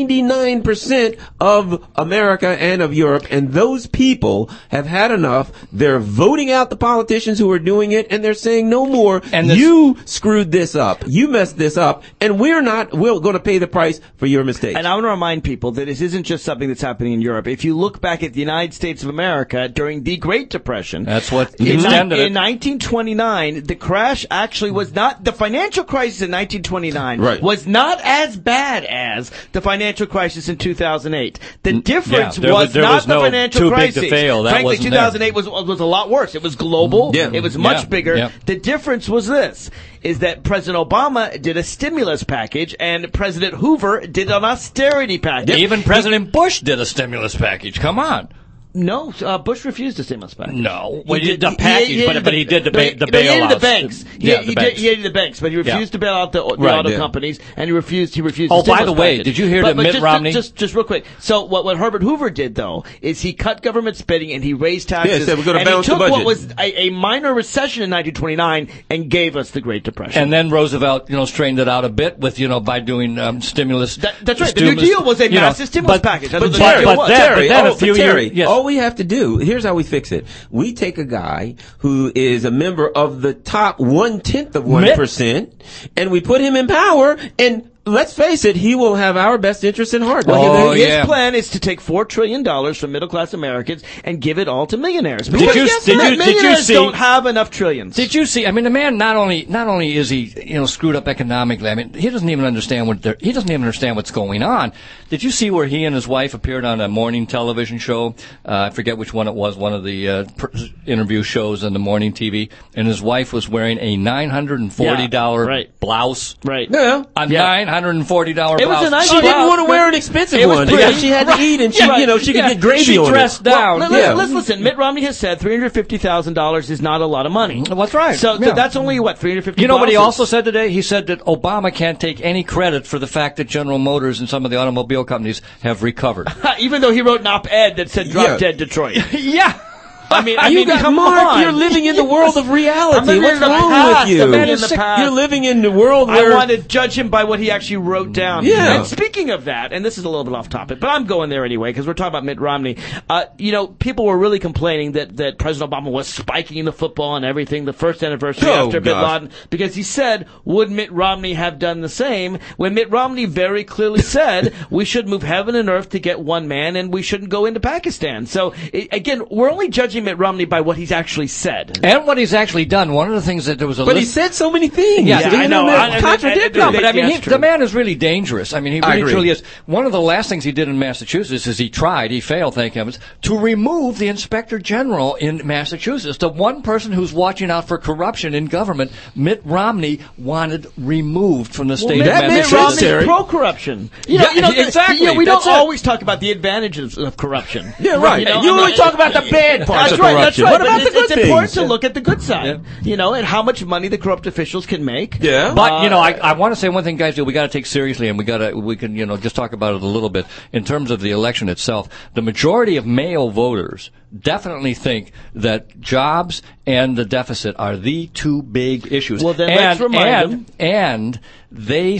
99% of America and of Europe, and those people have had enough. They're voting out the politicians who are doing it, and they're saying no more. And you screwed this up. You messed this up, and we're going to pay the price for your mistakes. And I want to remind people that this isn't just something that's happening in Europe. If you look back at the United States of America during the Great Depression, that's what in extended it. 1929, the crash actually was not the financial crisis in 1929 Right. was not as bad as the financial crisis in 2008. The difference there was was not the no financial too big crisis. to fail. That Frankly, wasn't 2008 was a lot worse. It was global. Yeah. It was much Yeah. bigger. Yeah. The difference was this, is that President Obama did a stimulus package and President Hoover did an austerity package. Even President Bush did a stimulus package. Come on. No, Bush refused the stimulus package. No. Well, he did the package, but he did the He bailouts. hated the banks. Yeah, He banks. hated the banks, but he refused to bail out the auto companies, and he refused Oh, the by stimulus the way, package. did you hear that Mitt Romney? Just real quick. So what Herbert Hoover did, though, is he cut government spending and he raised taxes. Yeah, he said we're gonna and he balance the took budget. what was a minor recession in 1929 and gave us the Great Depression. And then Roosevelt, straightened it out a bit with, by doing stimulus. That's right. The New Deal was a massive stimulus package. That's what the New Deal was. Terry, all we have to do, here's how we fix it. We take a guy who is a member of the top 1/10 of 1%, and we put him in power, and let's face it, he will have our best interest in heart. His plan is to take $4 trillion from middle-class Americans and give it all to millionaires. Because millionaires don't have enough trillions. Did you see? I mean, the man not only is he screwed up economically. I mean, he doesn't even understand what's going on. Did you see where he and his wife appeared on a morning television show? I forget which one it was. One of the interview shows on the morning TV, and his wife was wearing a $940 blouse. Right. Yeah. $940 blouse. It was a nice She didn't want to wear an expensive one because she had to eat, and she could get gravy on it. She dressed down. Let's listen. Mitt Romney has said $350,000 is not a lot of money. Well, that's right. So that's only what, $350,000. You know what he also said today? He said that Obama can't take any credit for the fact that General Motors and some of the automobile companies have recovered. Even though he wrote an op-ed that said "Drop Dead Detroit." Yeah. I mean, come Mark, on. you're living in the world of reality. I'm What's living in the wrong past. with you? I'm living in the past. You're living in the world where I want to judge him by what he actually wrote down. Yeah. And speaking of that, and this is a little bit off topic, but I'm going there anyway because we're talking about Mitt Romney. People were really complaining that President Obama was spiking the football and everything the first anniversary after Bin Laden because he said, would Mitt Romney have done the same? When Mitt Romney very clearly said we should move heaven and earth to get one man and we shouldn't go into Pakistan. So again, we're only judging Mitt Romney by what he's actually said. And what he's actually done. One of the things that there was a But he said so many things. Yeah, I know. Contradictory. No, but I mean, That's true. the man is really dangerous. I mean, he really agree. truly is. One of the last things he did in Massachusetts is he failed, thank heavens, to remove the Inspector General in Massachusetts. The one person who's watching out for corruption in government, Mitt Romney, wanted removed from the state of that makes Massachusetts. sense, Terry. Pro-corruption. Exactly. We don't That's it. always talk about the advantages of corruption. Yeah, right. You only talk about the bad parts That's of right. corruption. That's right. What about But the good it's things? important to look at the good side, and how much money the corrupt officials can make. Yeah. But I want to say one thing, guys, that we got to take seriously, and we can just talk about it a little bit in terms of the election itself. The majority of male voters definitely think that jobs and the deficit are the two big issues. Well, then let's remind them. And they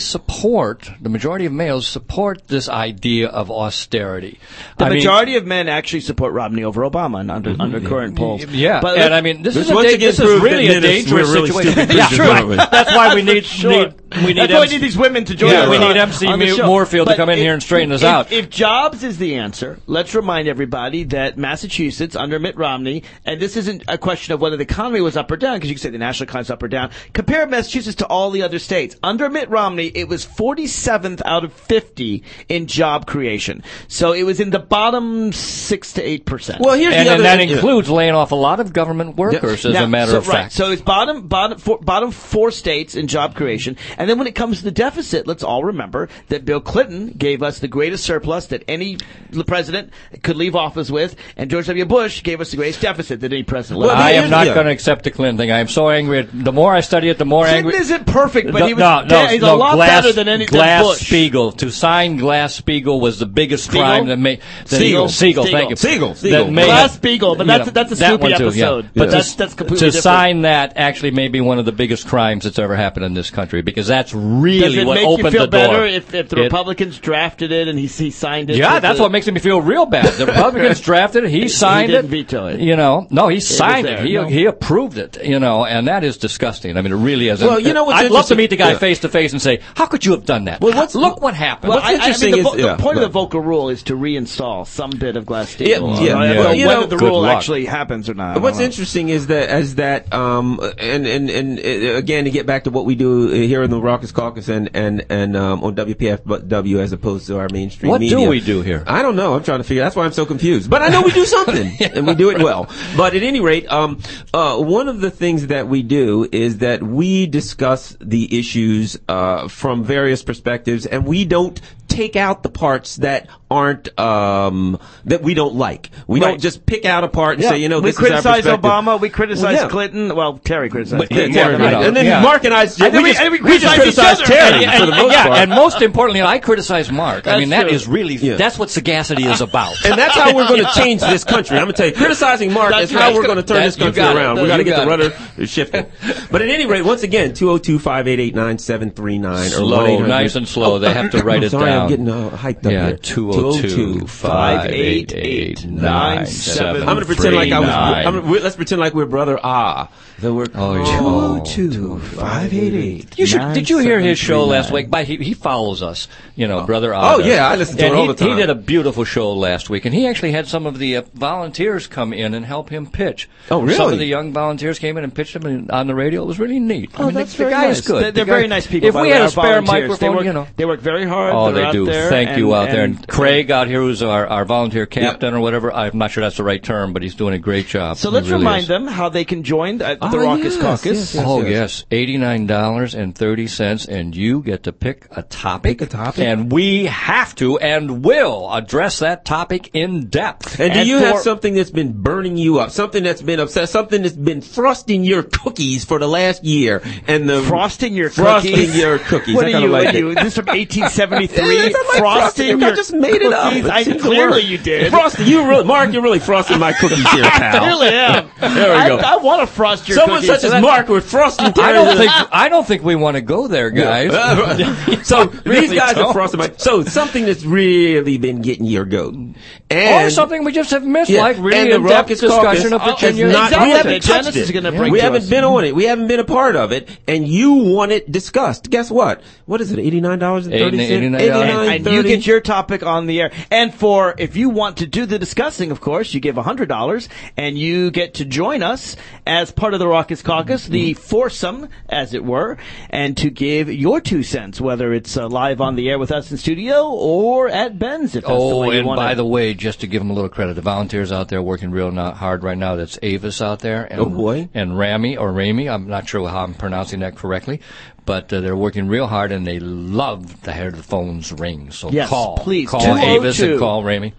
the majority of males support this idea of austerity. The majority of men actually support Romney over Obama under current polls. Yeah, but this is once again this is proved really that a men is- dangerous we're really situation. stupid Yeah, creatures, aren't we? right. That's why we need we That's why we need these women to join us. we need MC on the show. Moorfield to But come in here and straighten us out. If jobs is the answer, let's remind everybody that Massachusetts under Mitt Romney, and this isn't a question of whether the economy was up or down, because you can say the national economy is up or down. Compare Massachusetts to all the other states. Under Mitt Romney, it was 47th out of 50 in job creation. So it was in the bottom 6 to 8%. Well, here's And the other that thing. includes laying off a lot of government workers, as a matter of fact. So it's bottom four states in job creation. And then when it comes to the deficit, let's all remember that Bill Clinton gave us the greatest surplus that any president could leave office with, and George W. Bush gave us the greatest deficit than any president. Well, I am not going to accept the Clinton thing. I am so angry. The more I study it, the more angry. Clinton isn't perfect, but he's a lot better than any than Bush. Glass-Steagall. To sign Glass-Steagall was the biggest crime that made... Siegel, thank you. Siegel. Glass-Steagall, but that's a Snoopy episode. Yeah. But that's completely different. To sign that actually may be one of the biggest crimes that's ever happened in this country, because that's really what opened the door. Does it make you feel better if the Republicans drafted it and he signed it? Yeah, that's what makes me feel real bad. The Republicans drafted it, he signed it. He didn't veto it. No, he signed it. He approved it, and that is disgusting. I mean, it really is. Well, you know what's I'd love to meet the guy face to face and say, how could you have done that? Well, look what happened. Well, what's interesting is the point of the Volcker rule is to reinstall some bit of Glass-Steagall. Well, whether the rule actually happens or not. What's interesting is that and again, to get back to what we do here in the Raucous Caucus and on WPFW as opposed to our mainstream media. What do we do here? I don't know. I'm trying to figure. That's why I'm so confused. But I know we do something, and we do it well. But at any rate, one of the things that we do is that we discuss the issues from various perspectives, and we don't take out the parts that aren't that we don't like. We don't just pick out a part and say, this is our perspective. We criticize Obama. We criticize Clinton. Well, Terry criticized Clinton. And then Mark and I just criticize Terry for the most part. And most importantly, I criticize Mark. I mean, that true. is really that's what sagacity is about. And that's how we're going to change this country. I'm going to tell you, criticizing Mark is how we're going to turn this country around. We've got to get the rudder shifting. But at any rate, once again, 202-588-9739 or 1-800. Nice and slow. They have to write it down. I'm getting hyped up here. 202-588-9739. I'm going to pretend like let's pretend like we're brother Then we're 202-588. Did you hear his show last week? He follows us, brother Oh yeah, I listen to it all the time. He did a beautiful show last week, and he actually had some of the volunteers come in and help him pitch. Oh really? Some of the young volunteers came in and pitched him on the radio. It was really neat. That's the guy is good. They're very nice people. If we had a spare microphone, they work very hard. Oh, they do. Thank you out there. And Craig out here, who's our volunteer captain or whatever. I'm not sure that's the right term, but he's doing a great job. So let's remind them how they can join the Raucous Caucus. Yes. $89.30, and you get to pick a topic. And we have to and will address that topic in depth. And do you have something that's been burning you up? Something that's been upset? Something that's been frosting your cookies for the last year? And frosting your cookies? Frosting your cookies. What are you? This is from 1873? Frosting your I just made it up. Clearly you did. Frosting. Mark, you're really frosting my cookies here, pal. I really am. There we go. I want to frost your cookies. Someone such as Mark with frosting. I don't think we want to go there, guys. So these guys are frosting my. So something that's really been getting your goat, or something we just have missed, like really in-depth discussion of Virginia. We haven't touched it. We haven't been on it. We haven't been a part of it, and you want it discussed. Guess what? What is it? $89.30. And you get your topic on the air. And if you want to do the discussing, of course, you give $100, and you get to join us as part of the Raucous Caucus, the foursome, as it were, and to give your 2 cents, whether it's live on the air with us in studio or at Ben's, if that's the way you want it. By the way, just to give them a little credit, the volunteers out there working real hard right now. That's Avis out there, and Rami. I'm not sure how I'm pronouncing that correctly, but they're working real hard, and they love to hear the phones ring. So please call Avis and call Rami.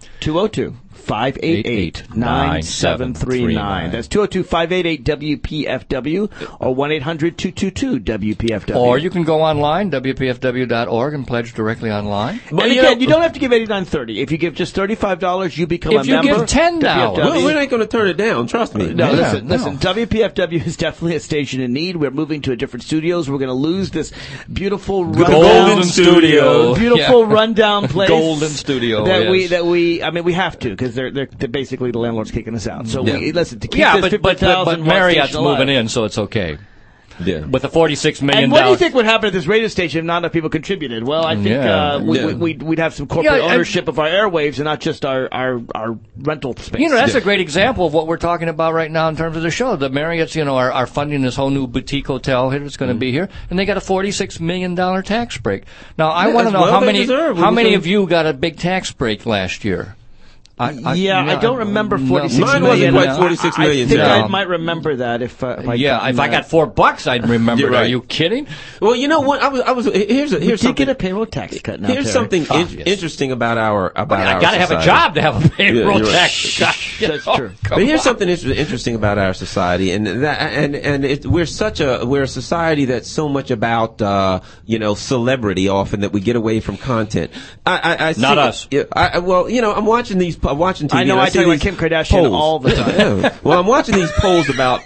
202-588-9739. That's 202-588-WPFW or 1-800-222-WPFW. Or you can go online, WPFW.org, and pledge directly online. But again, you don't have to give $89.30. If you give just $35, you become a member. If you give $10, we ain't going to turn it down. Trust me. No, listen. WPFW is definitely a station in need. We're moving to a different studios. We're going to lose this beautiful Golden Studio. Beautiful rundown place. Golden Studio. We have to, because they're basically the landlord's kicking us out. So listen, to keep this 50,000 but Marriott's moving in, so it's okay. Yeah. With the $46 million. And what do you think would happen at this radio station if not enough people contributed? Well, I think we'd have some corporate ownership of our airwaves and not just our rental space. That's a great example of what we're talking about right now in terms of the show. The Marriotts, are funding this whole new boutique hotel here that's going to be here, and they got a $46 million tax break. Now, I want to know how many of you got a big tax break last year? I don't remember 46 Mine million. wasn't quite 46 million. I think No. I might remember that if I if I got $4, I'd remember You're it. Are right. you kidding? Well, you know what? Here's did get something. a payroll tax cut now. Here's something interesting about our I got to have a society. job to have a payroll you're right. tax cut. That's true. But here's something interesting about our society, we're a society that's so much about celebrity often that we get away from content. I Not see- us. I'm watching TV. I know. and I see talk about these Kim Kardashian polls. all the time. Yeah. Well, I'm watching these polls about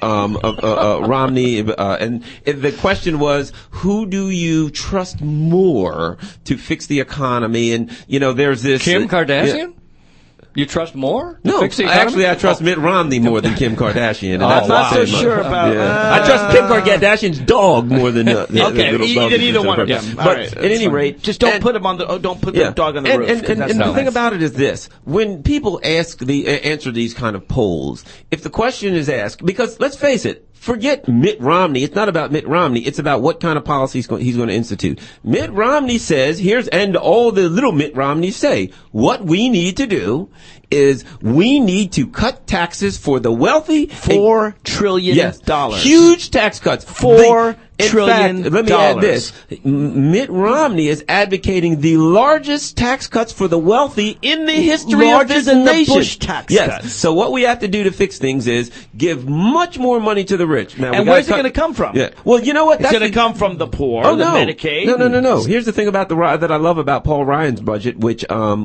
Romney, and the question was, who do you trust more to fix the economy? And there's this Kim Kardashian? You trust more? No, Fix the economy? actually, I trust Mitt Romney more than Kim Kardashian. And Oh, that's wow. I'm not so saying much. sure about. I trust Kim Kardashian's dog more than Either one of them. But All right, at any fine. rate, just don't put him on the. Don't put the dog on the roof. 'Cause that's And not the thing nice. about it is this: when people answer these kind of polls, if the question is asked, because let's face it. Forget Mitt Romney. It's not about Mitt Romney. It's about what kind of policies he's going to institute. Mitt Romney says, and all the little Mitt Romneys say, what we need to do is we need to cut taxes for the wealthy. $4 trillion. Yes. Huge tax cuts. $4 In trillion. fact, let me add this. Mitt Romney is advocating the largest tax cuts for the wealthy in the history of Larger this than the nation. Bush tax yes. cuts. So what we have to do to fix things is give much more money to the rich. Now, And where's it going to come from? Yeah. Well, you know what? It's going to come from the poor, Oh, the no. Medicaid. No. Here's the thing about that I love about Paul Ryan's budget, which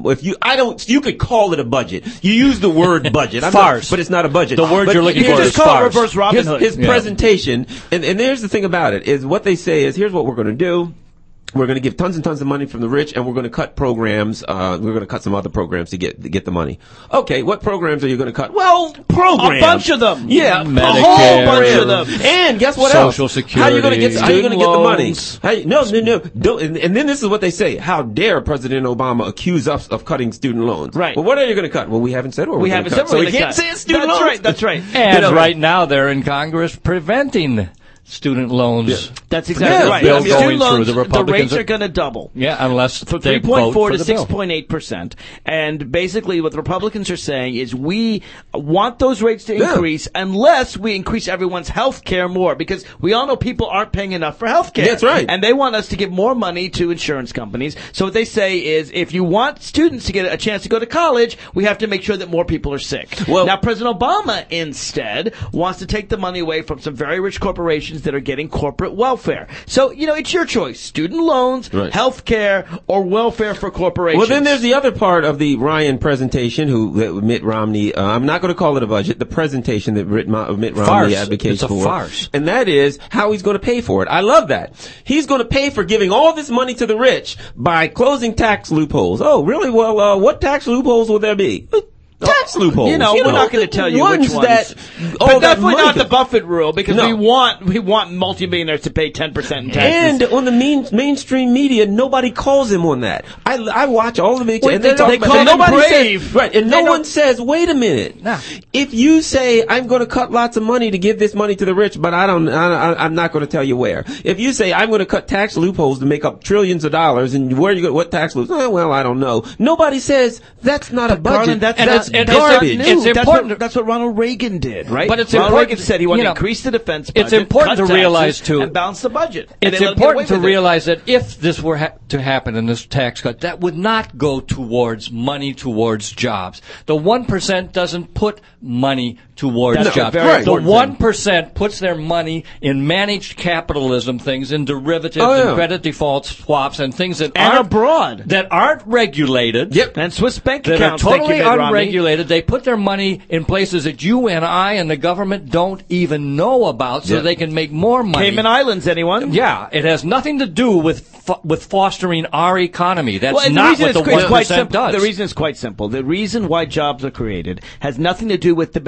you could call it a budget. You use the word budget. Farce. But it's not a budget. The word But you're looking here's for the is Just call it farce. reverse Robin Hood. his presentation, and there's the thing about it, is what they say is, here's what we're going to do. We're going to give tons and tons of money from the rich, and we're going to cut programs. We're going to cut some other programs to get the money. Okay, what programs are you going to cut? Well, programs. A bunch of them. Yeah, Medicare. a whole bunch Yeah. of them. And guess what else? Social Security. How are you going to get the money? Student No. Don't, and then this is what they say. How dare President Obama accuse us of cutting student loans? Right. Well, what are you going to cut? Well, we haven't said what We we're haven't going to said cut. we're So we gonna can't cut. say it's student That's loans. right. That's right. And right now, they're in Congress preventing student loans. That's exactly Yeah, right. bill I mean, student going through. loans, The the Republicans rates are- are going to double. Yeah, unless From they 3.4 vote to for the bill. 6.8%. And basically what the Republicans are saying is we want those rates to increase unless we increase everyone's health care more, because we all know people aren't paying enough for health care. That's right. And they want us to give more money to insurance companies. So what they say is if you want students to get a chance to go to college, we have to make sure that more people are sick. Well- now President Obama instead wants to take the money away from some very rich corporations that are getting corporate welfare. So, it's your choice. Student loans, Right. health care, or welfare for corporations. Well, then there's the other part of the Ryan presentation, that Mitt Romney, I'm not going to call it a budget, the presentation that Mitt Romney Farce. advocates It's a for. farce. And that is how he's going to pay for it. I love that. He's going to pay for giving all this money to the rich by closing tax loopholes. Oh, really? Well, what tax loopholes will there be? Tax loopholes. we're not going to tell you which ones. That, but that definitely money not the Buffett rule, because No. we want multimillionaires to pay 10% in taxes. And on the mainstream media, nobody calls him on that. I watch all of it, Wait, and they talk they about call and him nobody brave. says, right, and no one says, wait a minute. No. If you say I'm going to cut lots of money to give this money to the rich, but I'm not going to tell you where. If you say I'm going to cut tax loopholes to make up trillions of dollars, and where you go, what tax loopholes? Well, I don't know. Nobody says that's not a budget. Garland, that's garbage. It's important. That's what Ronald Reagan did, right? But it's Ronald important- Reagan said he wanted you know, to increase the defense budget. it's important cut to realize, taxes, too- and balance the budget. And It's they let him get away important to with it. realize that if this were to happen in this tax cut, that would not go towards money towards jobs. The 1% doesn't put money towards That's jobs. a very The important thing. 1% puts their money in managed capitalism things, in derivatives Oh, yeah. and credit default swaps and things that And aren't abroad. that aren't regulated. Yep. And Swiss bank That are accounts. Thank totally you, Mitt Romney. unregulated. They put their money in places that you and I and the government don't even know about, so Yeah. they can make more money. Cayman Islands, anyone? Yeah, it has nothing to do with fostering our economy. That's Well, and not the what the reason it's quite 1% simple. does. The reason is quite simple. The reason why jobs are created has nothing to do with the beneficence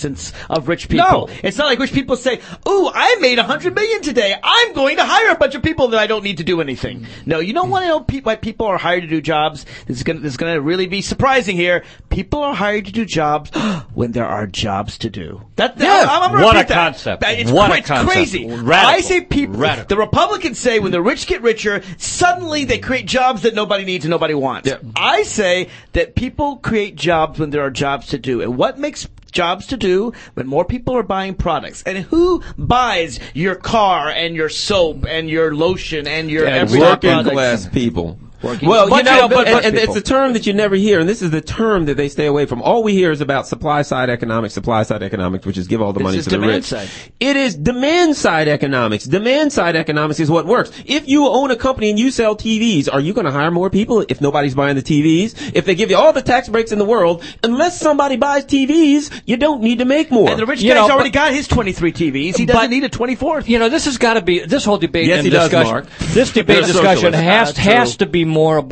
magnificence of rich people. No. It's not like rich people say, "Ooh, I made $100 million today. I'm going to hire a bunch of people that I don't need to do anything." No, you don't want to know why people are hired to do jobs. This is going to really be surprising here. People are hired to do jobs when there are jobs to do. I'm gonna What a repeat that. concept. It's What a it's concept. crazy. Radical. I say people. Radical. The Republicans say when the rich get richer, suddenly they create jobs that nobody needs and nobody wants. Yeah. I say that people create jobs when there are jobs to do. And what makes jobs to do when more people are buying products? And who buys your car and your soap and your lotion and your everyday Working products? class people. Well, But, you know, but and it's people. a term that you never hear, and this is the term that they stay away from. All we hear is about supply side economics, which is give all the money is to the demand rich. side. It is demand side economics. Demand side economics is what works. If you own a company and you sell TVs, are you going to hire more people if nobody's buying the TVs? If they give you all the tax breaks in the world, unless somebody buys TVs, you don't need to make more. And the rich guy's already got his 23 TVs. He doesn't need a 24th. You know, this has got to be this whole debate Yes, and he does, discussion. Mark. This debate You're a discussion socialist. has to be more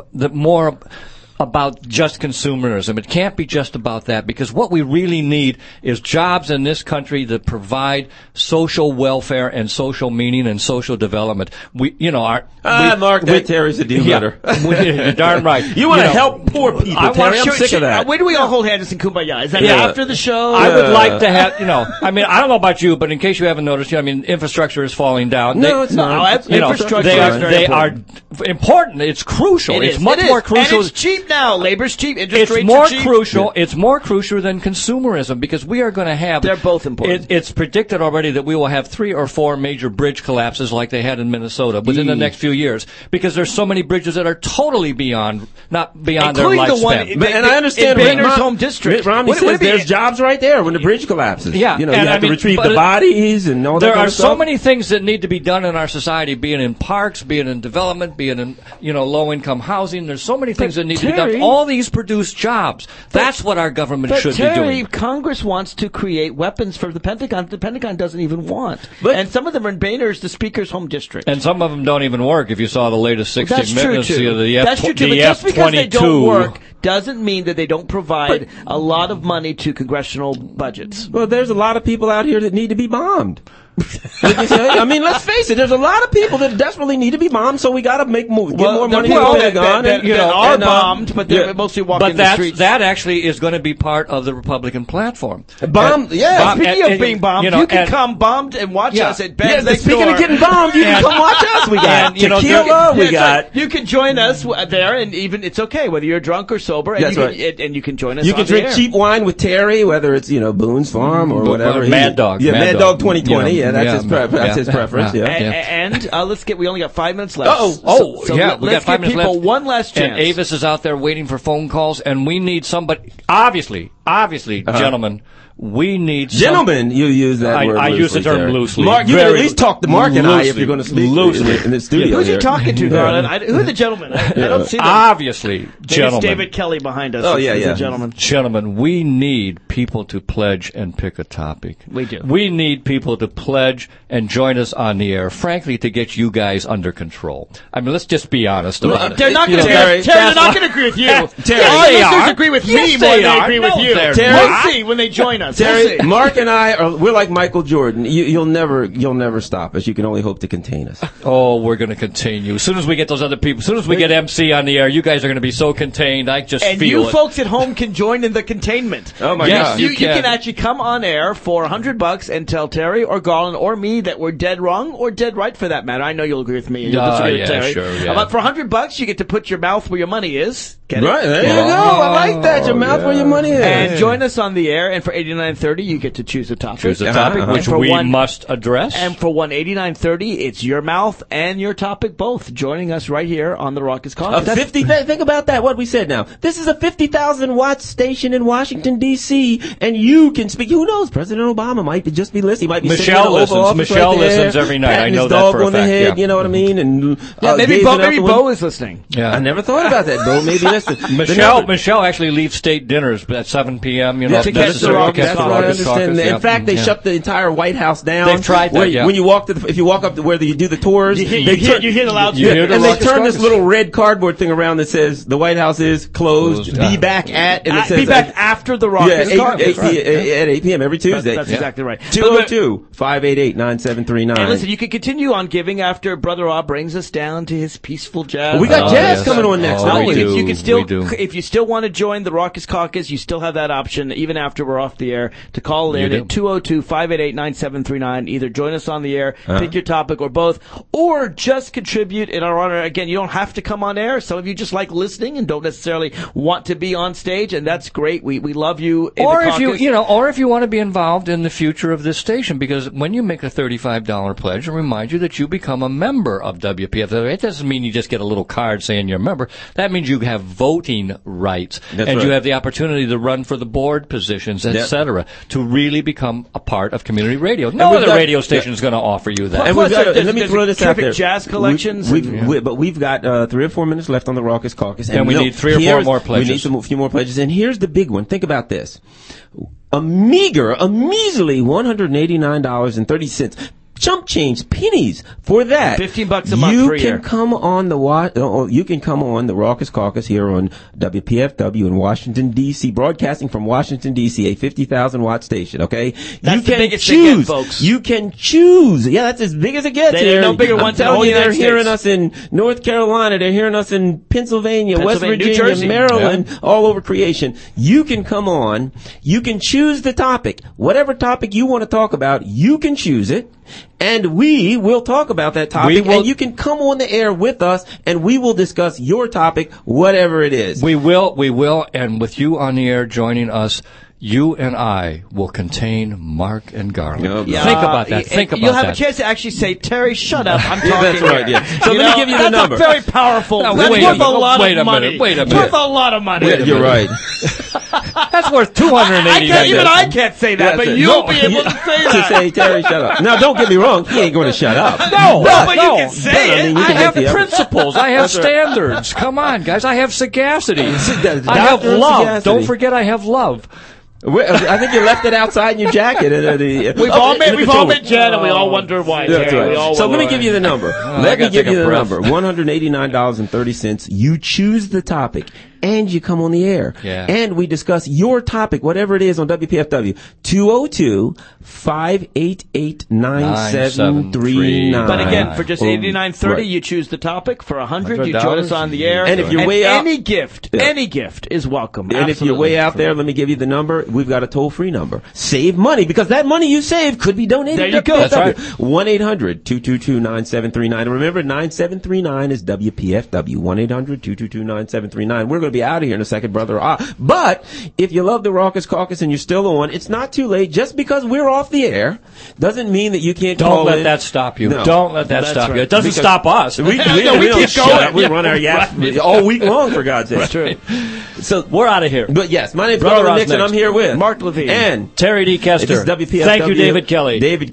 about just consumerism. It can't be just about that, because what we really need is jobs in this country that provide social welfare and social meaning and social development. Mark, that Terry's a deal better. You're darn right. You want to help poor people, I Terry. want I'm sick of that. When do we all hold hands and kumbaya? Is that after the show? I would like to have, I mean, I don't know about you, but in case you haven't noticed, infrastructure is falling down. No, it's not. Infrastructure they are important. It's crucial. It's much more crucial. And it's cheap now. Labor's cheap. Interest It's rates more are cheap. crucial. It's more crucial than consumerism, because we are going to have. They're both important. It's predicted already that we will have 3 or 4 major bridge collapses like they had in Minnesota within the next few years, because there's so many bridges that are totally not beyond their Including the one lifespan. And I understand in Boehner's home district. Romney says there's jobs right there when the bridge collapses. Yeah, you and have to retrieve the bodies and all that there kind are of so stuff. many things that need to be done in our society, being in parks, being in development, being in low-income housing. There's so many things that need to be done. All these produce jobs. That's what our government should be doing. Congress wants to create weapons for the Pentagon. The Pentagon doesn't even want. And some of them are in Boehner's, the Speaker's home district. And some of them don't even work. If you saw the latest 60 That's Minutes, true, too. That's true, too. But just because they don't work doesn't mean that they don't provide a lot of money to congressional budgets. Well, there's a lot of people out here that need to be bombed. I mean, let's face it. There's a lot of people that desperately need to be bombed, so we got to give more money to the Pentagon. That are bombed, but they're mostly walking the streets. That actually is going to be part of the Republican platform. Bombed, yeah. Speaking of being bombed, you can come bombed and watch us at Ben's next door. Speaking of getting bombed, you can come watch us. We got tequila. You can join us there, and even it's okay whether you're drunk or sober. And That's right. And you can join us. You can drink cheap wine with Terry, whether it's Boone's Farm or whatever. Mad Dog. Yeah, Mad Dog 2020. Yeah, that's his preference. Yeah. And let's get. We only got 5 minutes left. We got 5 minutes left. Let's give people one last chance. And Avis is out there waiting for phone calls, and we need somebody. Obviously, gentlemen. We need gentlemen. You use that word. I use the term loosely. Mark, you can at least talk to Mark and I if you're going to speak loosely in the studio. Who's he talking to, Garland? Who are the gentlemen? I don't see them. Obviously, gentlemen. It's David Kelly behind us. Oh, yeah. Gentlemen. Gentlemen, we need people to pledge and pick a topic. We do. We need people to pledge and join us on the air, frankly, to get you guys under control. I mean, let's just be honest about it. They're not going to they're not going to agree with you. Our listeners agree with me more than they agree with you. We'll see when they join us. Terry, Mark and I we're like Michael Jordan. You'll never stop us. You can only hope to contain us. Oh, we're going to continue. As soon as we get those other people, as soon as we get MC on the air, you guys are going to be so contained. I just feel it. And you folks at home can join in the containment. Oh my God! You can actually come on air for $100 and tell Terry or Garland or me that we're dead wrong or dead right, for that matter. I know you'll agree with me. You'll disagree with Terry. Sure, yeah. But for $100, you get to put your mouth where your money is. Get it? Right, there you go. I like that. Your mouth where your money is. And join us on the air. And for $89.30, you get to choose a topic. Choose a topic which we must address. And for $189.30, it's your mouth and your topic both joining us right here on the Raucous Caucus. Think about that. What we said now. This is a 50,000 watt station in Washington D.C. and you can speak. Who knows? President Obama might just be listening. He might be Michelle listens. Michelle listens every night. I know that for a fact. Head, you know what I mean? And maybe Bo is listening. Yeah, I never thought about that. Bo maybe listen. Michelle actually leaves state dinners at 7 1 p.m. To catch the Raucous That's what I understand. In fact, they shut the entire White House down. They've tried that. When you walk if you walk up to where you do the tours, you hear the loudspeaker, and they turn this little red cardboard thing around that says the White House is closed. Be back at, and it says be back after the Raucous Caucus. At 8 p.m. every Tuesday. That's exactly right. 202-588-9739. And listen, you can continue on giving after Brother Rob brings us down to his peaceful jazz. We got jazz coming on next. You can still, if you still want to join the Raucous Caucus, you still have that option, even after we're off the air, to call in at 202-588-9739. Either join us on the air, pick your topic, or both, or just contribute in our honor. Again, you don't have to come on air. Some of you just like listening and don't necessarily want to be on stage, and that's great. We love you. Or if you want to be involved in the future of this station, because when you make a $35 pledge, I remind you that you become a member of WPFW. It doesn't mean you just get a little card saying you're a member. That means you have voting rights, you have the opportunity to run for the board positions, etc., to really become a part of community radio. No other radio station is going to offer you that. And let me throw this out there. Jazz collections. But we've got 3 or 4 minutes left on the Raucous Caucus, and we need 3 or 4 more pledges. We need a few more pledges, and here's the big one. Think about this: a measly $189.30. Chump change, pennies for that. $15 a month for a year. You can come on the Raucous Caucus here on WPFW in Washington D.C., broadcasting from Washington D.C., a 50,000-watt station. Okay, that's the biggest it gets, folks. You can choose. Yeah, that's as big as it gets. There are no bigger ones. I'm telling you, they're hearing us in North Carolina. They're hearing us in Pennsylvania, West Virginia, New Jersey, Maryland, all over creation. You can come on. You can choose the topic, whatever topic you want to talk about. You can choose it. And we will talk about that topic, and you can come on the air with us, and we will discuss your topic, whatever it is. We will, and with you on the air joining us, you and I will contain Mark and Garland. Think about that. Think about that. You'll have a chance to actually say, Terry, shut up. I'm talking. That's right, yeah. So let me give you the number. That's a very powerful. That's worth a lot of money. Wait a minute. Worth a lot of money. You're right. That's worth $289. Even I can't say that, but you'll be able to say that. To say, Terry, shut up. Now, don't get me wrong. He ain't going to shut up. No, but you can say it. I have principles. I have standards. Come on, guys. I have sagacity. I have love. Don't forget I have love. I think you left it outside in your jacket. We've all met Jen, and we all wonder why. That's right. So let me give you the number. Let me give you the number. $189.30. You choose the topic, and you come on the air. Yeah. And we discuss your topic, whatever it is, on WPFW. 202-588-9739. But again, for just $89.30, you choose the topic. For $100, you join us on the air. And if you're way out, any gift is welcome. And if you're way out there, let me give you the number. We've got a toll-free number. Save money, because that money you save could be donated. There you go. That's right. 1-800-222-9739. And remember, 9739 is WPFW. 1-800-222-9739. We're going to be out of here in a second, brother. But if you love the Raucous Caucus and you're still on, it's not too late. Just because we're off the air doesn't mean that you can't call in. Don't let that stop you. No. Don't let that stop you. It doesn't stop us. We don't shut up. We run our yaps all week long, for God's sake. That's true. So we're out of here. But yes, my name's Brother Nixon. I'm here with Mark Levine and Terry D. Kester. This is WPFW. Thank you, David Kelly. David